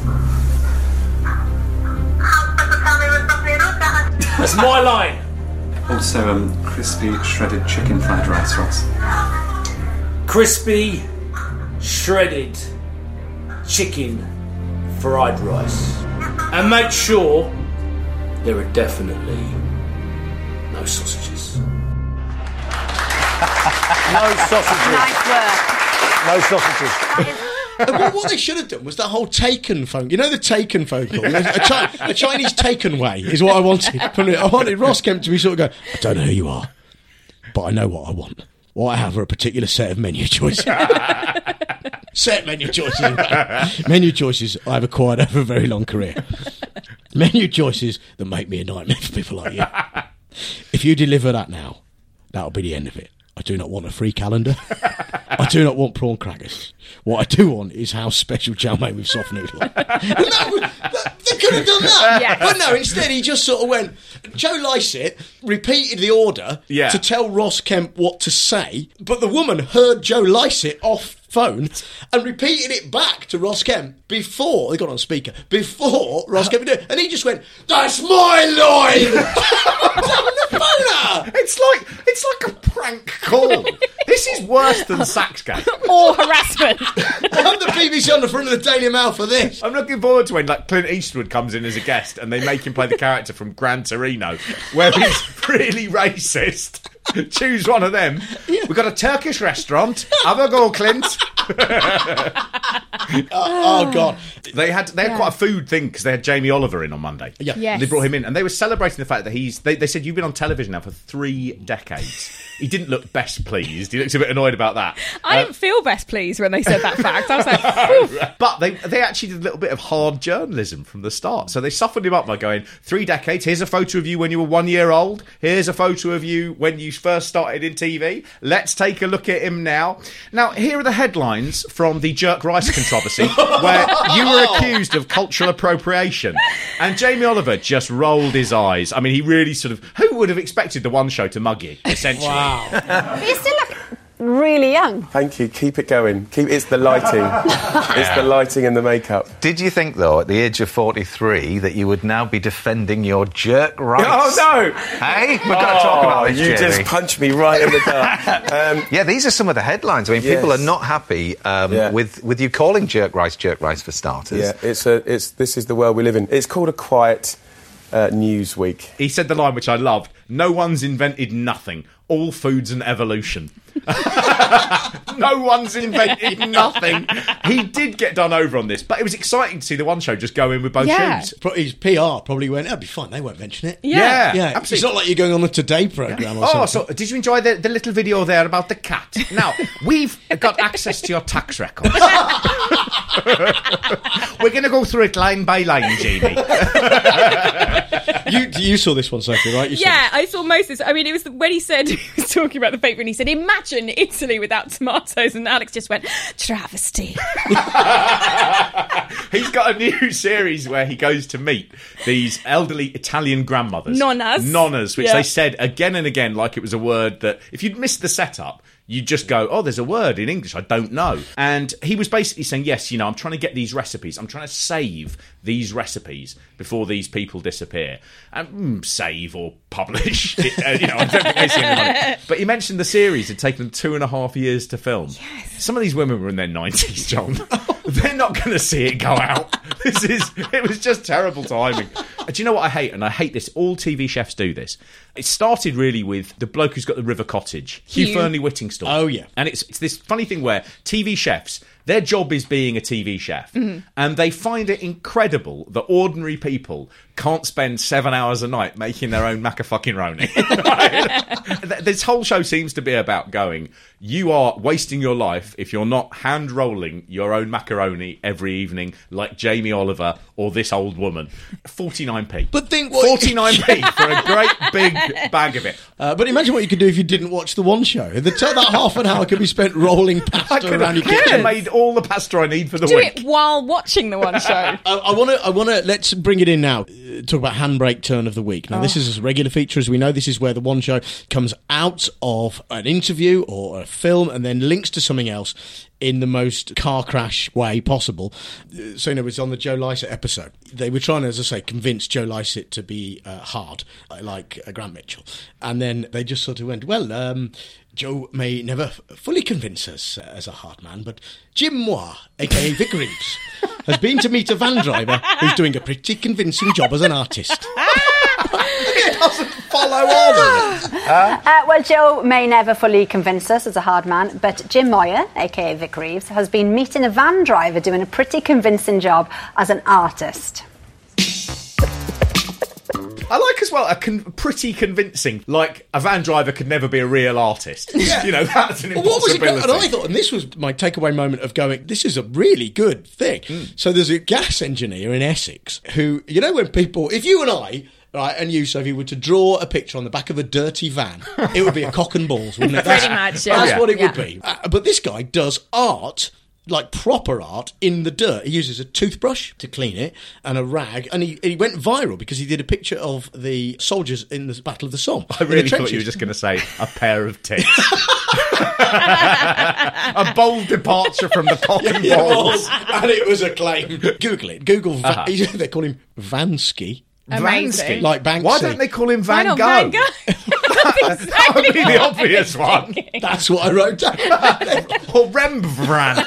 That's my line. Also, um, crispy shredded chicken fried rice rolls. Crispy, shredded chicken fried rice. And make sure there are definitely no sausages. No sausages. Nice work. No sausages. And what, what they should have done was that whole Taken phone. You know the Taken phone call? A, Chi- a Chinese Taken way is what I wanted. From it. I wanted Ross Kemp to be sort of going, I don't know who you are, but I know what I want. What I have are a particular set of menu choices. Set menu choices. in fact. Menu choices I have acquired over a very long career. Menu choices that make me a nightmare for people like you. If you deliver that now, that'll be the end of it. I do not want a free calendar. I do not want prawn crackers. What I do want is house special chow mein with soft noodle. Well, no, that, they could have done that. Yes. But no, instead he just sort of went... Joe Lycett repeated the order Yeah. to tell Ross Kemp what to say, but the woman heard Joe Lycett off phone and repeated it back to Ross Kemp before... They got on speaker. Before Ross Kemp did it. And he just went, that's my line! Down the phoner! It's like it's like a prank call. This is worse than Saxgate. Or harassment. I'm the B B C on the front of the Daily Mail for this. I'm looking forward to when like Clint Eastwood comes in as a guest and they make him play the character from Gran Torino, where he's really racist. Choose one of them. We've got a Turkish restaurant. Have a go, Clint. oh, oh, God. They had they had Yeah. quite a food thing because they had Jamie Oliver in on Monday. Yeah. Yes. They brought him in and they were celebrating the fact that he's. They, they said you've been on television now for three decades. He didn't look best pleased. He looks a bit annoyed about that. I Uh, didn't feel best pleased when they said that fact. I was like, Phew. But they they actually did a little bit of hard journalism from the start. So they softened him up by going, three decades, here's a photo of you when you were one year old. Here's a photo of you when you first started in T V. Let's take a look at him now. Now, here are the headlines from the Jerk Rice controversy, where you were accused of cultural appropriation. And Jamie Oliver just rolled his eyes. I mean, he really sort of... Who would have expected the One Show to mug you, essentially? Wow. But you still look really young. Thank you. Keep it going. Keep it's the lighting. It's the lighting and the makeup. Did you think, though, at the age of forty-three, that you would now be defending your jerk rights? Oh no! Hey, we've got to talk about this, You Jamie. just punched me right in the gut. Um, Yeah, these are some of the headlines. I mean, people are Yes. not happy um, Yeah. with with you calling jerk rice jerk rice for starters. yeah, it's a. It's this is the world we live in. It's called a quiet uh, Newsweek. He said the line which I loved: "No one's invented nothing. All food's an evolution." No one's invented nothing. He did get done over on this, but it was exciting to see the One Show just go in with both Yeah. shoes. Pro- His P R probably went, that'd be fine, they won't mention it. Yeah, Yeah, absolutely. it's not like you're going on the Today programme or Oh, something. so did you enjoy the, the little video there about the cat? Now, we've got access to your tax records. We're going to go through it line by line, Jamie. you you saw this one, Sophie, right? You saw Yeah, I saw most of this. I mean, it was when he said, he was talking about the paper, and he said, imagine Italy without tomatoes, and Alex just went, travesty. He's got a new series where he goes to meet these elderly Italian grandmothers. Nonnas. Nonnas, which Yeah. they said again and again like it was a word that, if you'd missed the setup, you'd just go, oh, there's a word in English I don't know. And he was basically saying, yes, you know, I'm trying to get these recipes. I'm trying to save these recipes before these people disappear. And mm, save or publish. It, uh, you know, I don't think they see any money. But he mentioned the series had taken them two and a half years to film. Yes. Some of these women were in their nineties, John. They're not going to see it go out. This is, it was just terrible timing. Do you know what I hate? And I hate this. All T V chefs do this. It started really with the bloke who's got the River Cottage, Hugh, Hugh. Fernley Whittingstall. Oh, yeah. And it's, it's this funny thing where T V chefs, their job is being a T V chef. Mhm. And they find it incredible that ordinary people can't spend seven hours a night making their own macafucking-roni. Right? This whole show seems to be about going, you are wasting your life if you're not hand-rolling your own macaroni every evening like Jamie Oliver or this old woman. forty-nine p. But think what... forty-nine p for a great big bag of it. Uh, but imagine what you could do if you didn't watch the One Show. The, that half an hour could be spent rolling I pasta could around have your kitchen. made all the pasta I need for the Do week. it while watching the One Show. I want to. I want to. Let's bring it in now. Uh, talk about handbrake turn of the week. Now, Oh. this is a regular feature, as we know. This is where the One Show comes out of an interview or a film and then links to something else in the most car crash way possible. Uh, So, you know, it's on the Joe Lycett episode. They were trying, as I say, convince Joe Lycett to be uh, hard, uh, like uh, Grant Mitchell. And then they just sort of went, well, um, Joe may never f- fully convince us uh, as a hard man, but Jim Moir, a k a. Vic Reeves, has been to meet a van driver who's doing a pretty convincing job as an artist. It doesn't follow on. Uh, well, Joe may never fully convince us as a hard man, but Jim Moyer, aka Vic Reeves, has been meeting a van driver doing a pretty convincing job as an artist. I like as well a con- pretty convincing, like a van driver could never be a real artist. Yeah. You know, that's an Well, what was it? impossibility. And I thought, and this was my takeaway moment of going, this is a really good thing. So there's a gas engineer in Essex who, you know, when people, if you and I, right, and you, Sophie, were to draw a picture on the back of a dirty van, it would be a cock and balls, wouldn't it? Pretty That's, much, yeah. That's Yeah. what it Yeah. would be. Uh, but this guy does art, like proper art, in the dirt. He uses a toothbrush to clean it and a rag, and he, he went viral because he did a picture of the soldiers in the Battle of the Somme. I in the really thought you trenches. were just going to say a pair of tits. A bold departure from the cock and Yeah, it balls. was, and it was a claim. Google it. Google. Va- Uh-huh. They call him Vansky. Amazing. Vansky. Like Banksy. Why don't they call him Why Van not Gogh? Van Gogh? That's That would be exactly the what obvious I was one. thinking. That's what I wrote down. Or Rembrandt.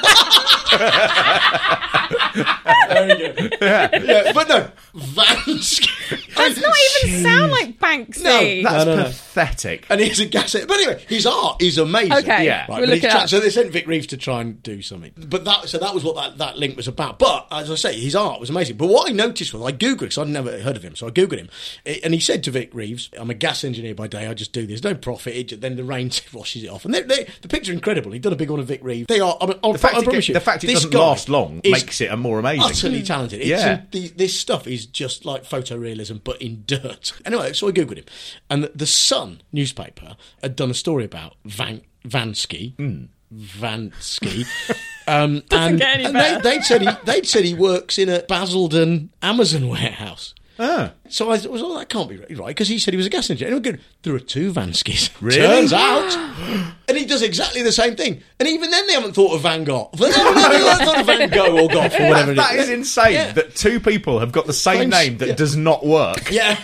Very good. Yeah, but no, Vansky. Does not even sound like Banksy. No, That's no, no. pathetic. And he's a gas. But anyway, his art is amazing. Okay, Yeah. Right, we'll but look he's it try- up. So they sent Vic Reeves to try and do something. But that, so that was what that, that link was about. But as I say, his art was amazing. But what I noticed was I googled because I'd never heard of him, so I googled him, and he said to Vic Reeves, "I'm a gas engineer by day. I just do this. No profit. It, then the rain washes it off." And they, they, the picture's incredible. He'd done a big one of Vic Reeves. They are. I mean, I'll, The fact, I it, promise get- you, the fact it this doesn't guy last long is makes it a more amazing. utterly talented. It's Yeah. in, the, this stuff is just like photorealism, but in dirt. Anyway, so I googled him, and the, the Sun newspaper had done a story about Van Vansky. Mm. Vansky. Um, Doesn't and get any and they, better. they'd said he they'd said he works in a Basildon Amazon warehouse. Ah. So I was, oh, that can't be right, because he said he was a gas engineer. And I'm going, there are two Vanskys. Really? Turns out. And he does exactly the same thing. And even then they haven't thought of Van Gogh. They haven't thought of Van Gogh or Gough or whatever That it is is. insane Yeah. that two people have got the same Same- name that yeah. does not work. Yeah.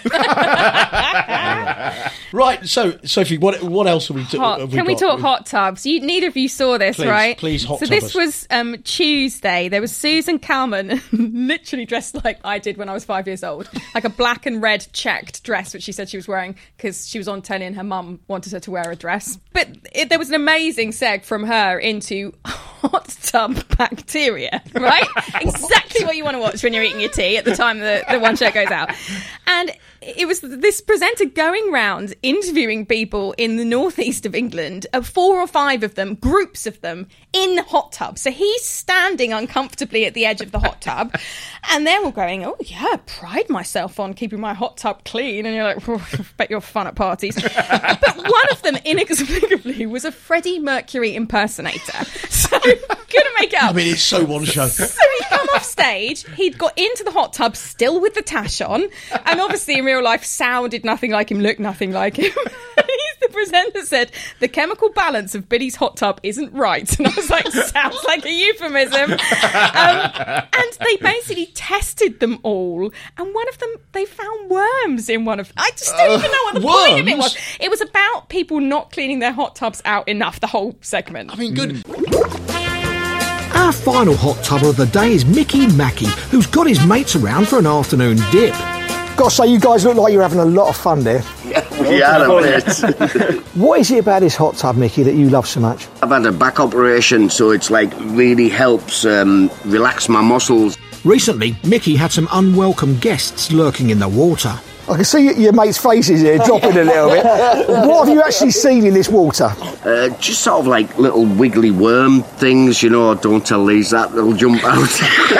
Right, so, Sophie, what what else have we, t- Hot. have Can we got? talk hot tubs? You, neither of you saw this, Please, right? please, hot So tub this us. was um, Tuesday. There was Susan Calman, literally dressed like I did when I was five years old, like a black black and red checked dress, which she said she was wearing because she was on telly and her mum wanted her to wear a dress. But it, there was an amazing seg from her into hot tub bacteria, right? Exactly what you want to watch when you're eating your tea at the time the, the one show goes out. And it was this presenter going round interviewing people in the northeast of England, uh, four or five of them, groups of them, in hot tubs. So he's standing uncomfortably at the edge of the hot tub, and they're all going, oh yeah, I pride myself on keeping my hot tub clean. And you're like, oh, I bet you're fun at parties. But one of them, inexplicably, was a Freddie Mercury impersonator. So couldn't make it up. I mean, it's so one show. So he'd come off stage, he'd got into the hot tub still with the tash on, and obviously in real life sounded nothing like him, looked nothing like him. The presenter said, the chemical balance of Billy's hot tub isn't right. And I was like, sounds like a euphemism. Um, and they basically tested them all. And one of them, they found worms in one of... I just don't uh, even know what the worms? point of it was. It was about people not cleaning their hot tubs out enough, the whole segment. I mean, good... Mm. Our final hot tubber of the day is Mickey Mackey, who's got his mates around for an afternoon dip. Gotta say, you guys look like you're having a lot of fun there. Yeah, we are a bit. What is it about this hot tub, Mickey, that you love so much? I've had a back operation, so it's like really helps um, relax my muscles. Recently, Mickey had some unwelcome guests lurking in the water. I can see your mates' faces here dropping a little bit. What have you actually seen in this water? Uh, just sort of like little wiggly worm things, you know, don't tell these that, they'll jump out.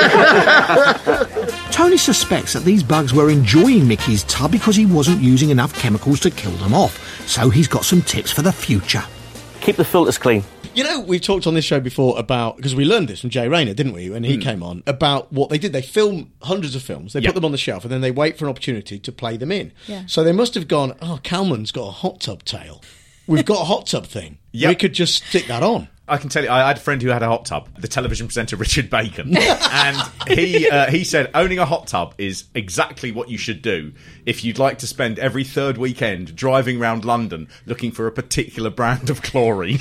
Tony suspects that these bugs were enjoying Mickey's tub because he wasn't using enough chemicals to kill them off. So he's got some tips for the future. Keep the filters clean. You know, we've talked on this show before about, because we learned this from Jay Rayner, didn't we, when he mm. came on, about what they did. They film hundreds of films, they yep. put them on the shelf, and then they wait for an opportunity to play them in. Yeah. So they must have gone, oh, Calman's got a hot tub tale. We've got a hot tub thing. Yep. We could just stick that on. I can tell you, I had a friend who had a hot tub, the television presenter Richard Bacon, and he uh, he said owning a hot tub is exactly what you should do if you'd like to spend every third weekend driving around London looking for a particular brand of chlorine.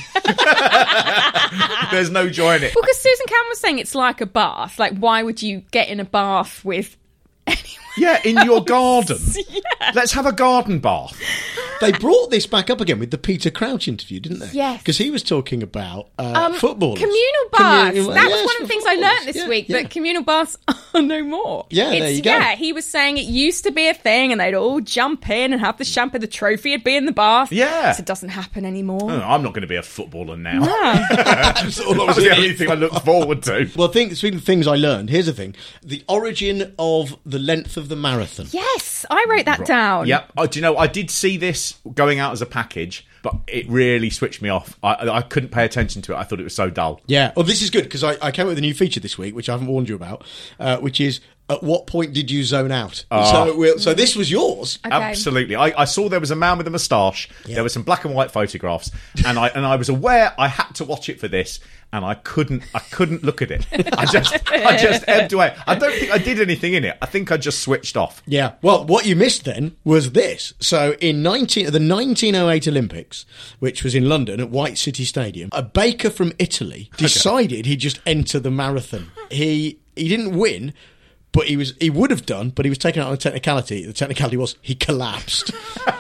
There's no joy in it. Well, because Susan Cameron was saying it's like a bath. Like, why would you get in a bath with anyone? Yeah, in your garden. Yeah. Let's have a garden bath. They brought this back up again with the Peter Crouch interview, didn't they? Yes. Because he was talking about uh, um, footballers. Communal baths. Communal, that yes, was one of the things I learnt this yeah, week, yeah. that communal baths are no more. Yeah, it's, there you go. Yeah, he was saying it used to be a thing and they'd all jump in and have the shampoo, the trophy would be in the bath. Yeah. So it doesn't happen anymore. Oh, I'm not going to be a footballer now. No. That was the only thing I looked forward to. Well, think, speaking of things I learned, here's the thing. The origin of the length of the marathon. Yes, I wrote that right. down. Yep. Oh, do you know, I did see this going out as a package, but it really switched me off. I, I couldn't pay attention to it. I thought it was so dull. Yeah. Well, this is good because I, I came up with a new feature this week, which I haven't warned you about, uh, which is at what point did you zone out? Oh. So, we'll, so this was yours. Okay. Absolutely. I, I saw there was a man with a moustache. Yeah. There were some black and white photographs, and I and I was aware I had to watch it for this, and I couldn't. I couldn't look at it. I just, I just ebbed away. I don't think I did anything in it. I think I just switched off. Yeah. Well, what you missed then was this. So in nineteen the nineteen oh eight Olympics, which was in London at White City Stadium, a baker from Italy decided okay. he'd just enter the marathon. He he didn't win. But he was he would have done, but he was taken out on a technicality. The technicality was he collapsed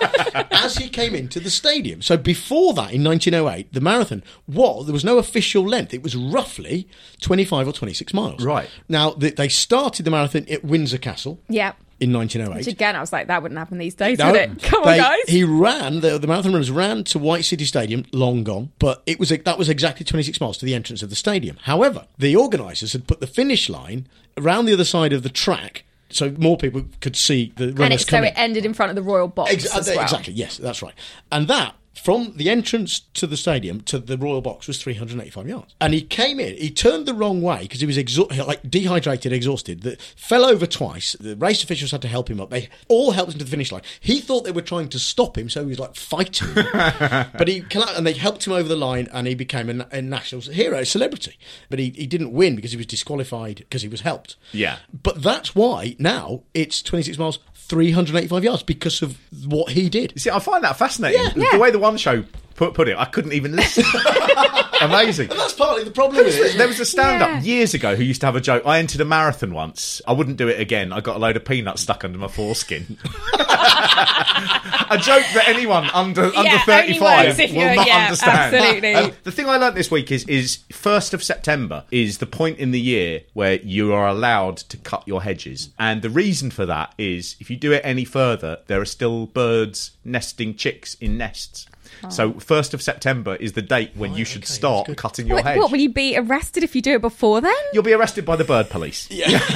as he came into the stadium. So before that, in nineteen oh eight, the marathon, well, there was no official length. It was roughly twenty-five or twenty-six miles. Right. Now, the, they started the marathon at Windsor Castle. Yeah. In nineteen oh eight. Which again, I was like, that wouldn't happen these days, no, would it? Come they, on, guys. He ran, the, the marathon runners ran to White City Stadium, long gone, but it was that was exactly twenty-six miles to the entrance of the stadium. However, the organisers had put the finish line around the other side of the track so more people could see the runners and it, coming. So it ended in front of the Royal Box Ex- as well. Exactly, yes, that's right. And that, from the entrance to the stadium to the Royal Box, was three hundred eighty-five yards. And he came in, he turned the wrong way because he was exha- like dehydrated, exhausted, that fell over twice. The race officials had to help him up. They all helped him to the finish line. He thought they were trying to stop him, so he was like fighting. But he collapsed, and they helped him over the line, and he became a, a national hero, a celebrity. But he, he didn't win because he was disqualified because he was helped. Yeah. But that's why now it's twenty-six miles, three hundred eighty-five yards because of what he did. You see, I find that fascinating. Yeah. The Yeah. way the One Show put, put it, I couldn't even listen. Amazing. And that's partly the problem with it. There was a stand-up Yeah. years ago who used to have a joke. I entered a marathon once. I wouldn't do it again. I got a load of peanuts stuck under my foreskin. A joke that anyone under Yeah, under only thirty-five works if will you're- not yeah, understand. absolutely. Um, the thing I learnt this week is is first of September is the point in the year where you are allowed to cut your hedges, and the reason for that is if you do it any further, there are still birds nesting chicks in nests. So first of September is the date when you should start cutting your What, hedge. what, will you be arrested if you do it before then? You'll be arrested by the bird police.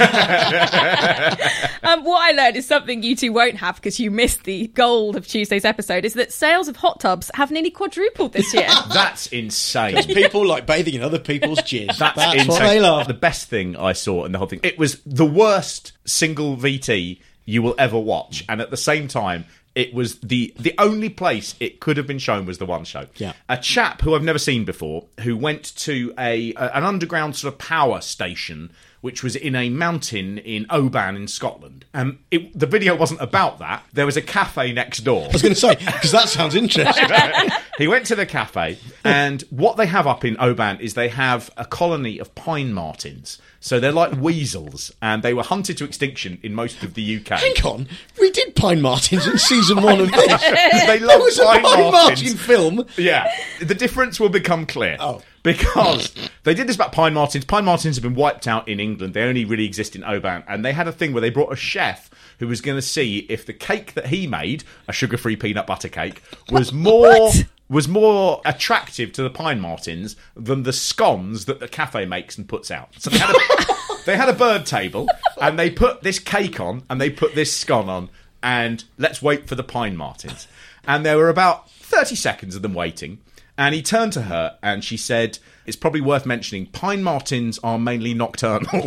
Um, what I learned is something you two won't have because you missed the gold of Tuesday's episode is that sales of hot tubs have nearly quadrupled this year. That's insane. Because people like bathing in other people's jizz. That's, That's insane. what they love. The best thing I saw in the whole thing, it was the worst single V T you will ever watch, and at the same time, it was the the only place it could have been shown was the One Show. Yeah. A chap who I've never seen before, who went to a, a an underground sort of power station, which was in a mountain in Oban in Scotland. Um, it, the video wasn't about that. There was a cafe next door. I was going to say, because that sounds interesting. He went to the cafe, and what they have up in Oban is they have a colony of pine martins. So they're like weasels, and they were hunted to extinction in most of the U K. Hang on, we did Pine Martins in season one of this. They love There was a Pine Pine Martins. Martin film. Yeah, the difference will become clear. Oh. Because they did this about pine martins. Pine martins have been wiped out in England. They only really exist in Oban. And they had a thing where they brought a chef who was going to see if the cake that he made, a sugar-free peanut butter cake, was more... What? was more attractive to the pine martins than the scones that the cafe makes and puts out. So they had a, they had a bird table, and they put this cake on, and they put this scone on, and let's wait for the pine martins. And there were about thirty seconds of them waiting, and he turned to her, and she said, it's probably worth mentioning, pine martins are mainly nocturnal.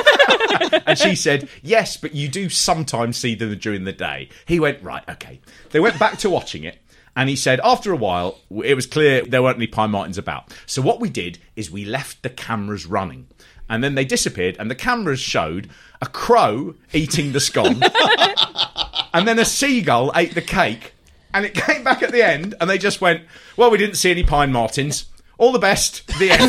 And she said, yes, but you do sometimes see them during the day. He went, right, okay. They went back to watching it. And he said, after a while, it was clear there weren't any pine martins about. So what we did is we left the cameras running. And then they disappeared, and the cameras showed a crow eating the scone. And then a seagull ate the cake. And it came back at the end, and they just went, well, we didn't see any pine martins. All the best. The end.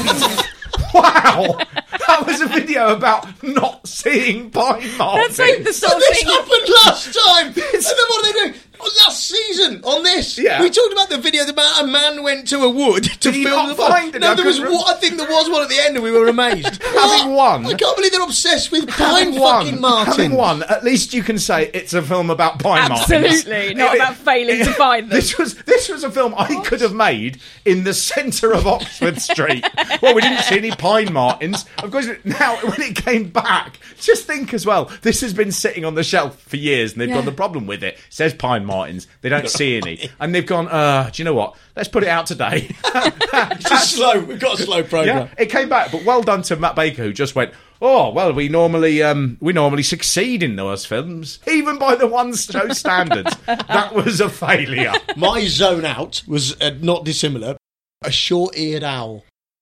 Wow! That was a video about not seeing pine martins. That's like the sort So of this thing. happened last time. And then what are they doing? Oh, last season on this, Yeah. we talked about the video about a man went to a wood to Did you film not the find it? No, I there was couldn't one. I think there was one at the end, and we were amazed. Having What? won. I can't believe they're obsessed with pine Having won, fucking Martins. having won, at least you can say it's a film about pine martins. Absolutely, not about failing to find them. This was this was a film I could have made in the centre of Oxford Street. Well, we didn't see any pine martins. Of course, now when it came back, just think as well. This has been sitting on the shelf for years, and they've Yeah. got the problem with it. It says pine martins. They don't see any, and they've gone. Uh, do you know what? Let's put it out today. It's a slow. We've got a slow program. Yeah, it came back, but well done to Matt Baker, who just went, oh, well, we normally um, we normally succeed in those films, even by the One Show standards. That was a failure. My zone out was uh, not dissimilar. A short-eared owl.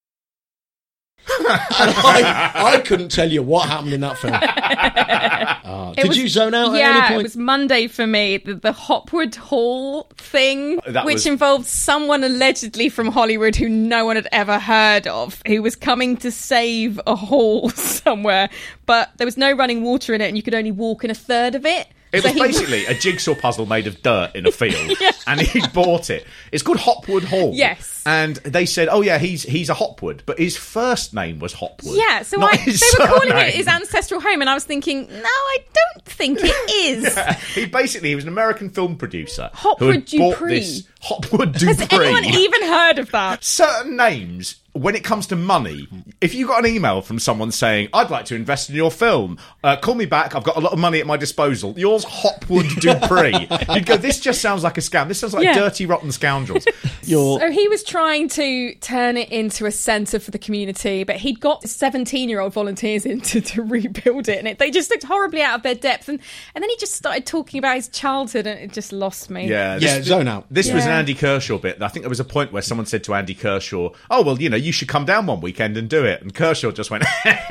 And I, I couldn't tell you what happened in that film. Ah, It did was- you zone out yeah, at any point? it was Monday for me. The, the Hopwood Hall thing, That which was- involved someone allegedly from Hollywood who no one had ever heard of, who was coming to save a hall somewhere, but there was no running water in it, and you could only walk in a third of it. It So was he- basically a jigsaw puzzle made of dirt in a field, Yeah. and he bought it. It's called Hopwood Hall. Yes. And they said, oh, yeah, he's he's a Hopwood, but his first name was Hopwood. Yeah, so not I, his they were calling surname. it his ancestral home, and I was thinking, no, I don't think it is. Yeah. He basically he was an American film producer who Hopwood had bought Dupree. this Hopwood Has Dupree. anyone even heard of that? Certain names, when it comes to money, if you got an email from someone saying, I'd like to invest in your film, uh, call me back, I've got a lot of money at my disposal, yours Hopwood Dupree. You'd go, this just sounds like a scam. This sounds like Yeah. dirty, rotten scoundrels. Your So he was trying to turn it into a centre for the community, but he'd got seventeen-year-old volunteers in to, to rebuild it, and it, they just looked horribly out of their depth. And, and then he just started talking about his childhood, and it just lost me. Yeah, Yeah, zone out. This was an Yeah. Andy Kershaw bit. I think there was a point where someone said to Andy Kershaw, oh, well, you know, you should come down one weekend and do it. And Kershaw just went,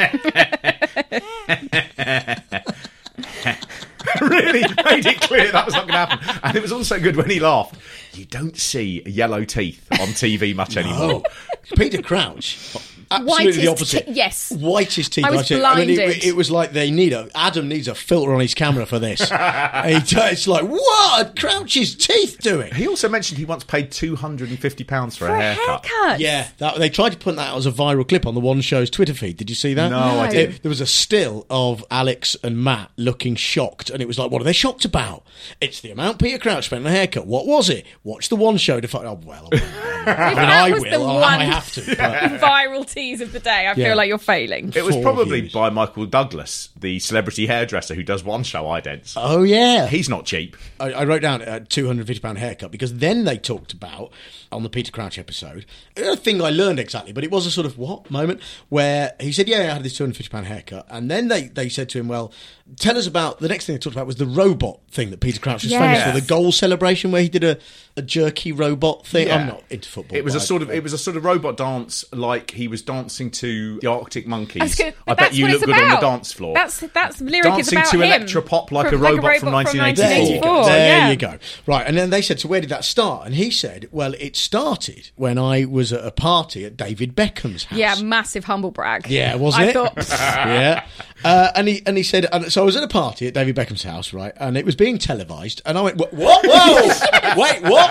really made it clear that was not going to happen. And it was also good when he laughed. You don't see yellow teeth on T V much anymore. Peter Crouch, absolutely Whitest the opposite. te- yes. Whitest teeth. I was I've seen. I mean, it, blinded. it was like they need a Adam needs a filter on his camera for this. He t- it's like, what are Crouch's teeth doing? He also mentioned he once paid two hundred fifty pounds for, For a a haircut. haircut. Yeah, that, they tried to put that out as a viral clip on the One Show's Twitter feed. Did you see that? No, I didn't. It- there was a still of Alex and Matt looking shocked, and it was like, what are they shocked about? It's the amount Peter Crouch spent on a haircut. What was it? Watch the One Show to find. Oh well, I, mean, That I was the will. I, one I have to. But, viral tease of the day. I Yeah. feel like you're failing. It was Four probably views. by Michael Douglas, the celebrity hairdresser who does One Show idents. oh yeah, He's not cheap. I, I wrote down a two hundred fifty pound haircut because then they talked about, on the Peter Crouch episode, a thing I learned exactly, but it was a sort of what moment where he said, yeah, I had this two hundred fifty pound haircut. And then they, they said to him, well, tell us about, the next thing they talked about was the robot thing that Peter Crouch was Yes. famous for, the goal celebration where he did a, a jerky robot thing. Yeah. I'm not into football. It was a but I- sort of it was a sort of robot dance, like he was dancing to the Arctic Monkeys. I was gonna- I but bet that's you what look it's good on the about. dance floor. That's that's lyric is Dancing about to him. electropop like From- a robot from nineteen eighty-four. There you go. nineteen eighty-four, There yeah. you go. Right, and then they said, so where did that start? And he said, well, it started when I was at a party at David Beckham's house. Yeah, massive humble brag. Yeah, wasn't I it? thought, yeah. Uh, and he and he said, and so I was at a party at David Beckham's house, right, and it was being televised, and I went, what? What? Whoa! Wait, what?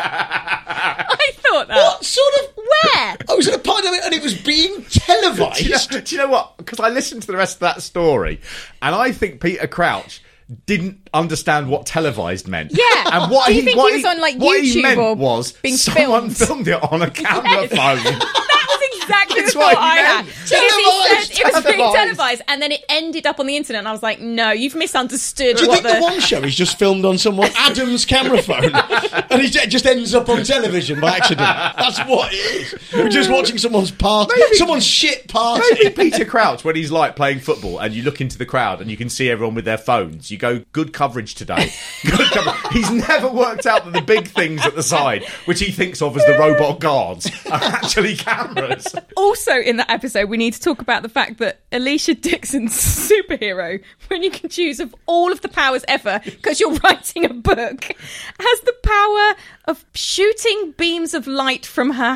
I thought that. What sort of? Where? I was at a party and it was being do, you televised. know, do you know what? Because I listened to the rest of that story, and I think Peter Crouch didn't understand what televised meant. Yeah. And what Do you he, think what he was on, like, what he YouTube meant or was being someone filmed? filmed it on a camera Yes. phone. That was exactly It's the what thought he I had. meant. Because he Televised, said it was being televised. televised, and then it ended up on the internet, and I was like, no, you've misunderstood Do you what think the the... One Show is just filmed on someone Adam's camera phone, and it j- just ends up on television by accident? That's what it is. We're just watching someone's party, Maybe- someone's shit party. Maybe Peter Crouch, when he's like playing football and you look into the crowd and you can see everyone with their phones, you go, good coverage today. Good coverage. He's never worked out that the big things at the side, which he thinks of as the robot guards, are actually cameras. Also, in that episode, we need to talk about the fact that Alicia Dixon's superhero, when you can choose of all of the powers ever, because you're writing a book, has the power of shooting beams of light from her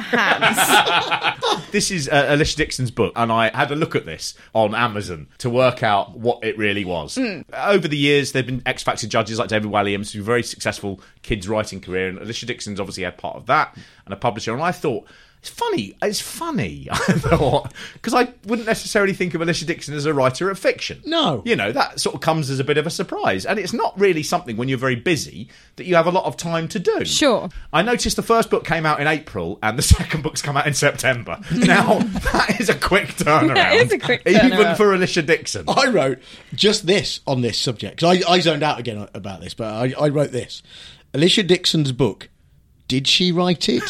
hands. This is uh, Alicia Dixon's book, and I had a look at this on Amazon to work out what it really was. Mm. Over the years, there have been X Factor judges like David Walliams, who have a very successful kids' writing career, and Alicia Dixon's obviously had part of that, and a publisher, and I thought, it's funny. It's funny, I thought, because I wouldn't necessarily think of Alicia Dixon as a writer of fiction. No. You know, that sort of comes as a bit of a surprise. And it's not really something, when you're very busy, that you have a lot of time to do. Sure. I noticed the first book came out in April and the second book's come out in September. Now, that is a quick turnaround. That is a quick Even turnaround. for Alicia Dixon. I wrote just this on this subject, because I, I zoned out again about this, but I, I wrote this. Alicia Dixon's book, did she write it?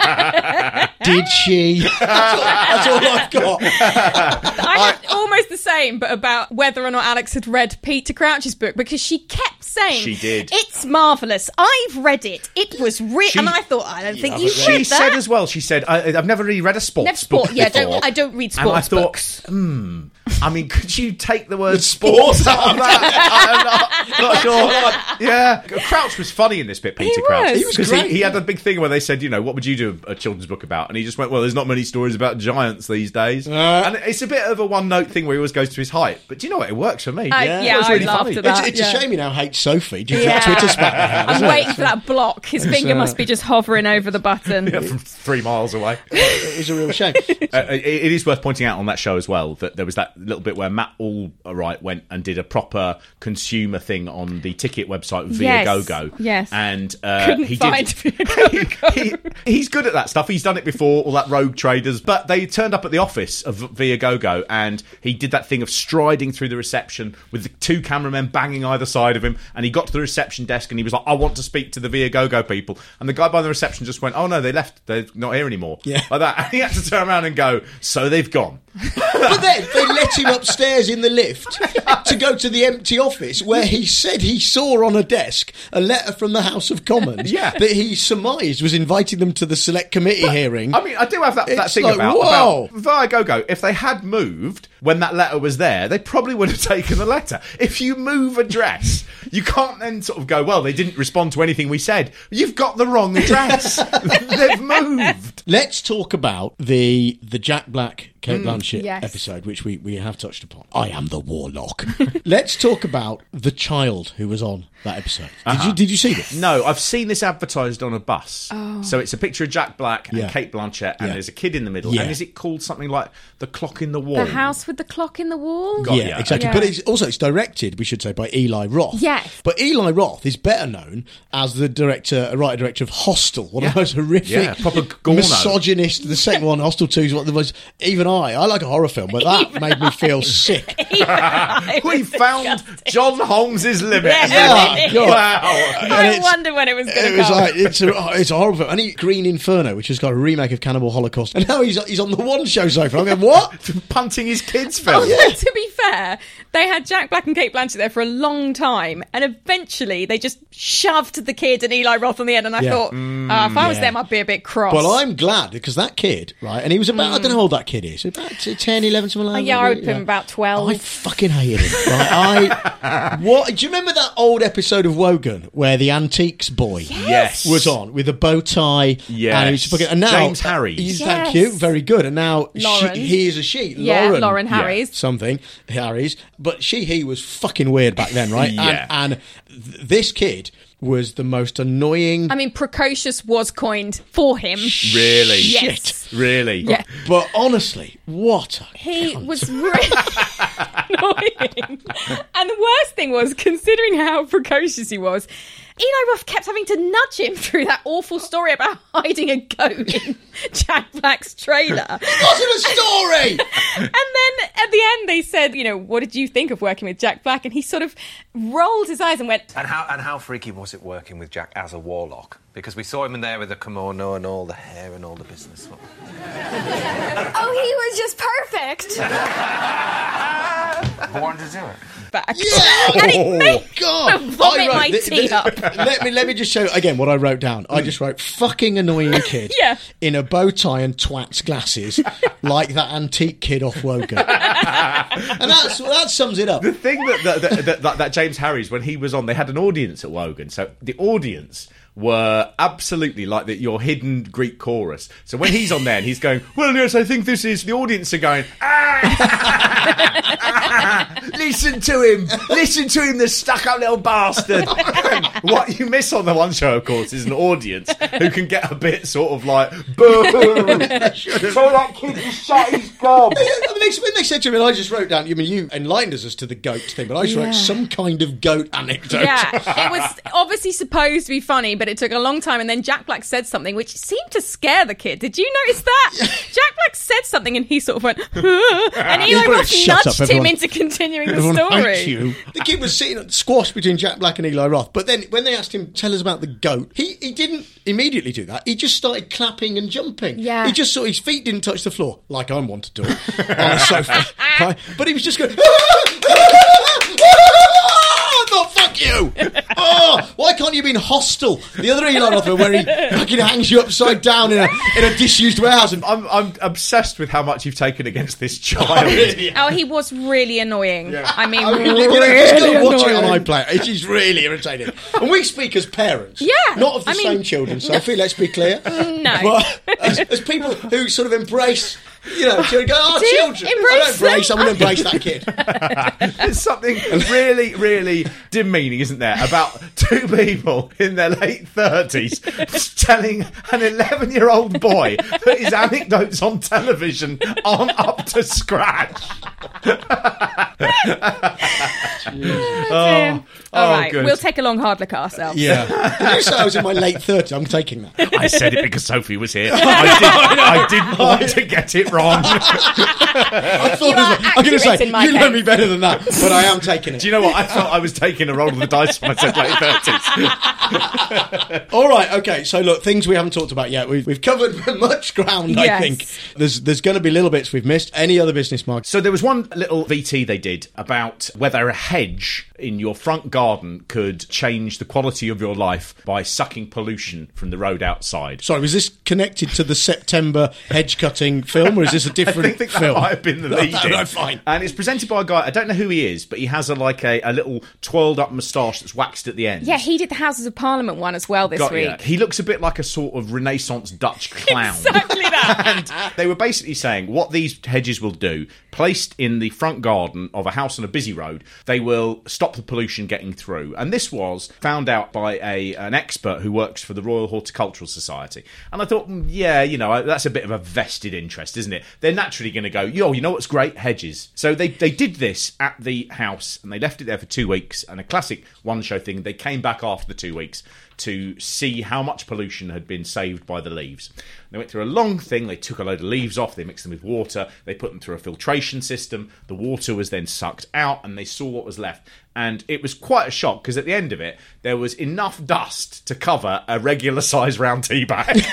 Did she? That's all, that's all I've got. I had almost the same, but about whether or not Alex had read Peter Crouch's book, because she kept saying, She did. It's marvellous. I've read it. It was real. She- And I thought, I don't think haven't you've read read She that. said as well, she said, I, I've never really read a sports Never sport, book yeah, before. don't, I don't read And I sports thought, books. hmm, I mean, could you take the word sports sports out of that? I'm not, not sure. Yeah. Crouch was funny in this bit, Peter He Crouch. was. He was Because great, he, he had yeah. a big thing where they said, you know, what would you do a children's book about? And he just went, well, there's not many stories about giants these days. Uh. and it's a bit of a one-note thing where he always goes to his height. But do you know what? It works for me. Uh, Yeah. yeah, It was I really laughed funny. at that. It's, it's yeah. a shame he now hates Sophie due to Yeah. that Twitter spat they had, I'm isn't waiting it? for that block. His finger uh, must be just hovering over the button. Yeah, from three miles away. It was a real shame. Uh, it, it is worth pointing out on that show as well that there was that little bit where Matt Allwright went and did a proper consumer thing on the ticket website Yes, Viagogo. yes. And uh, Couldn't he find did. Viagogo. he, he's good at that stuff. He's done it before, all that Rogue Traders. But they turned up at the office of Viagogo and he did that thing of striding through the reception with the two cameramen banging either side of him. And he got to the reception desk and he was like, I want to speak to the Viagogo people. And the guy by the reception just went, oh no, they left. They're not here anymore. Yeah. Like that. And he had to turn around and go, so they've gone. But then they let him upstairs in the lift to go to the empty office where he said he saw on a desk a letter from the House of Commons Yeah. that he surmised was inviting them to the select committee hearing. I mean, I do have that, that It's thing like, about, whoa. about Viagogo. If they had moved, when that letter was there, they probably would have taken the letter. If you move address, you can't then sort of go, well, they didn't respond to anything we said. You've got the wrong address. They've moved. Let's talk about the the Jack Black, Kate Mm. Blanchett Yes. episode, which we, we have touched upon. I am the warlock. Let's talk about the child who was on that episode. Did Uh-huh. you did you see this? No, I've seen this advertised on a bus. Oh. So it's a picture of Jack Black and Yeah. Kate Blanchett, and Yeah. there's a kid in the middle. Yeah. And is it called something like The Clock in the Wall? The house with the clock in the wall? Got yeah, ya. exactly. Yeah. But it's also it's directed, we should say, by Eli Roth. Yes. But Eli Roth is better known as the director, a writer director of Hostel, one of the most horrific, Yeah, proper Gorno. misogynist. The second one, Hostel Two, is one of the most. Even I, I like a horror film, but that made me feel sick. We found John Holmes's limit. Yeah, God. Wow. And I it's- wonder when it was going It to was come. like it's a oh, it's a horrible film. And he, Green Inferno, which has got a remake of Cannibal Holocaust, and now he's he's on the One Show so far. I'm going, what? Punting his kids' Oh, film. to be fair, they had Jack Black and Kate Blanchett there for a long time, and eventually they just shoved the kid and Eli Roth on the end. And I Yeah. thought, uh, if I was yeah. them, I'd be a bit cross. Well, I'm glad because that kid, right? And he was about I don't know how old that kid is, about ten, eleven, something like Uh, that. yeah, I would put him about twelve. I fucking hated him. Right? I what? Do you remember that old episode of Wogan where the Antiques boy Yes. was on with a bow tie? Yes. and, he was fucking, and now James Harries. He's Yes. Thank you, very good. And now Lauren. she, he is a she. Yeah, Lauren, Lauren Harries. something Harries, but she he was fucking weird back then, right? Yeah. And, and th- this kid was the most annoying. I mean, precocious was coined for him. Really? Yes. Really? Yeah. But honestly, what a He was really annoying. And the worst thing was, considering how precocious he was, Eli Roth kept having to nudge him through that awful story about hiding a goat in Jack Black's trailer. wasn't a story. And then at the end they said, you know, what did you think of working with Jack Black? And he sort of rolled his eyes and went, And how and how freaky was it working with Jack as a warlock? Because we saw him in there with the kimono and all the hair and all the business. Oh, he was just perfect. Born to do it. back. Yeah! And it made Oh, God. me vomit I wrote- my th- tea th- up. Let me let me just show again what I wrote down. I just wrote fucking annoying kid Yeah. in a bow tie and twats glasses like that antique kid off Wogan. And that's that sums it up. The thing that that, that, that, that that James Harries, when he was on, they had an audience at Wogan. So the audience were absolutely like the, your hidden Greek chorus. So when he's on there and he's going, well, yes, I think this is, the audience are going, ah, listen to him, listen to him, the stuck-up little bastard. And what you miss on the One Show, of course, is an audience who can get a bit sort of like, boo, so that kid just shut his gob. I mean, they, when they said to me, and I just wrote down, I mean, you enlightened us as to the goat thing, but I just Yeah. wrote some kind of goat anecdote. Yeah, it was obviously supposed to be funny, but it took a long time. And then Jack Black said something which seemed to scare the kid. Did you notice that? Jack Black said something and he sort of went, and He's Eli got it Roth shut nudged up, him everyone. into continuing the Everyone story. hates you. The kid was sitting squashed between Jack Black and Eli Roth. But then when they asked him, tell us about the goat, he, he didn't immediately do that. He just started clapping and jumping. Yeah. He just saw his feet didn't touch the floor, like I'm one to do on the sofa. Right? But he was just going, I thought, fuck you! Oh, why can't you be in Hostel? The other Eli Roth one where he fucking hangs you upside down in a in a disused warehouse. And I'm I'm obsessed with how much you've taken against this child. Oh, he was really annoying. I mean, I mean, really you know, just go and watch it on annoying. iPlayer. It is really irritating. And we speak as parents. Yeah, Not of the I mean- same children, Sophie, let's be clear. No. But as, as people who sort of embrace, you know, children go, oh, Do children. I embrace don't embrace, them. I'm going to embrace that kid. There's something really, really demeaning, isn't there, about two people in their late thirties telling an eleven-year-old boy that his anecdotes on television aren't up to scratch. Oh, All right, good. we'll take a long hard look at ourselves. Yeah. Did you say I was in my late thirties? I'm taking that. I said it because Sophie was here. I, did, I didn't want to get it wrong. I thought You this are was, I'm going to accurate say, in my you know case. me better than that, but I am taking it. Do you know what? I felt I was taking a roll of the dice when I said late thirties. All right, okay. So look, things we haven't talked about yet. We've, we've covered much ground, I Yes. think. There's there's going to be little bits we've missed. Any other business, Mark? So there was one little V T they did about whether a hedge in your front garden could change the quality of your life by sucking pollution from the road outside. Sorry, was this connected to the September hedge cutting film? or is this a different I think film? that might have been the No, lead. no, no, fine. And it's presented by a guy, I don't know who he is, but he has a like a, a little twirled up moustache that's waxed at the end. Yeah, he did the Houses of Parliament one as well this Got week. ya. He looks a bit like a sort of Renaissance Dutch clown. Exactly that. And they were basically saying what these hedges will do, placed in the front garden of a house on a busy road, they will stop the pollution getting through. And this was found out by a an expert who works for the Royal Horticultural Society. And I thought, mm, yeah, you know, that's a bit of a vested interest, isn't it? They're naturally going to go, yo, you know what's great? Hedges. So they, they did this at the house and they left it there for two weeks. And a classic one-show thing, they came back after the two weeks to see how much pollution had been saved by the leaves. They went through a long thing, they took a load of leaves off, they mixed them with water, they put them through a filtration system, the water was then sucked out and they saw what was left. And it was quite a shock because at the end of it, there was enough dust to cover a regular size round tea bag.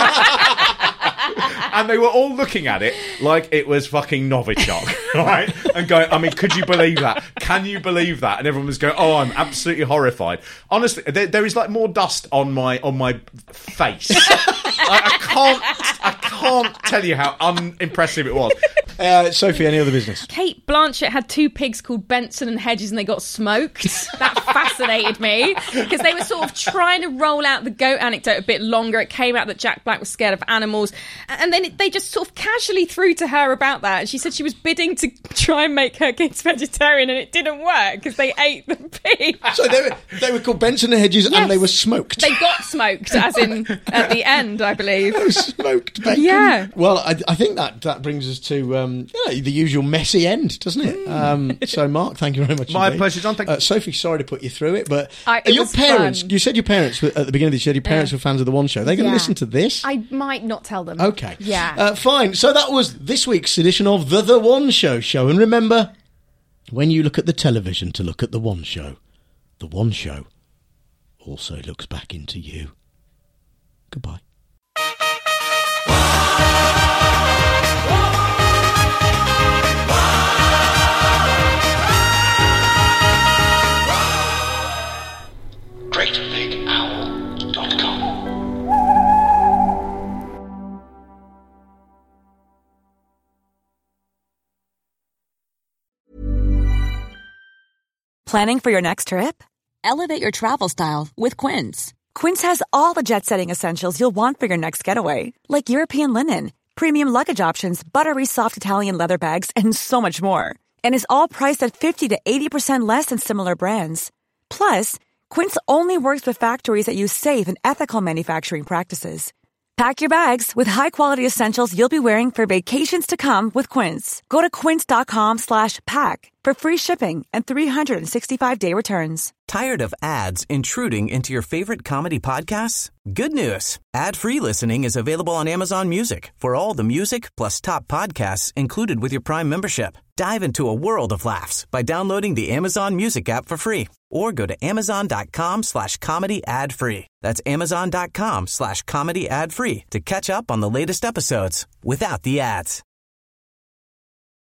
And they were all looking at it like it was fucking Novichok, right? And going, I mean, could you believe that? Can you believe that? And everyone was going, oh, I'm absolutely horrified. Honestly, there, there is like more dust on my on my face. I, I can't, I can't tell you how unimpressive it was. Uh, Sophie, any other business? Kate Blanchett had two pigs called Benson and Hedges and they got smoked. That fascinated me because they were sort of trying to roll out the goat anecdote a bit longer. It came out that Jack Black was scared of animals and then it, they just sort of casually threw to her about that. And she said she was bidding to try and make her kids vegetarian and it didn't work because they ate the pig. So they were, they were called Benson and Hedges Yes. and they were smoked. They got smoked, as in at the end, I believe. Oh, smoked bacon. Yeah. Well, I, I think that, that brings us to um, yeah, the usual messy end, doesn't it? Um, so, Mark, thank you very much. My indeed. pleasure, John. Thank uh, Sophie, sorry to put you through it, but I- it your was parents, fun. you said your parents, were, at the beginning of the show, your parents Yeah. were fans of The One Show. They're going to Yeah. listen to this? I might not tell them. Okay. Yeah. Uh, fine. So that was this week's edition of The The One Show show. And remember, when you look at the television to look at The One Show, The One Show also looks back into you. Goodbye. great big owl dot com. Planning for your next trip? Elevate your travel style with Quince. Quince has all the jet-setting essentials you'll want for your next getaway, like European linen, premium luggage options, buttery soft Italian leather bags, and so much more. And is all priced at fifty to eighty percent less than similar brands. Plus, Quince only works with factories that use safe and ethical manufacturing practices. Pack your bags with high-quality essentials you'll be wearing for vacations to come with Quince. Go to quince.com slash pack for free shipping and three sixty-five day returns. Tired of ads intruding into your favorite comedy podcasts? Good news. Ad-free listening is available on Amazon Music for all the music plus top podcasts included with your Prime membership. Dive into a world of laughs by downloading the Amazon Music app for free or go to amazon.com slash comedy ad free. That's amazon.com slash comedy ad free to catch up on the latest episodes without the ads.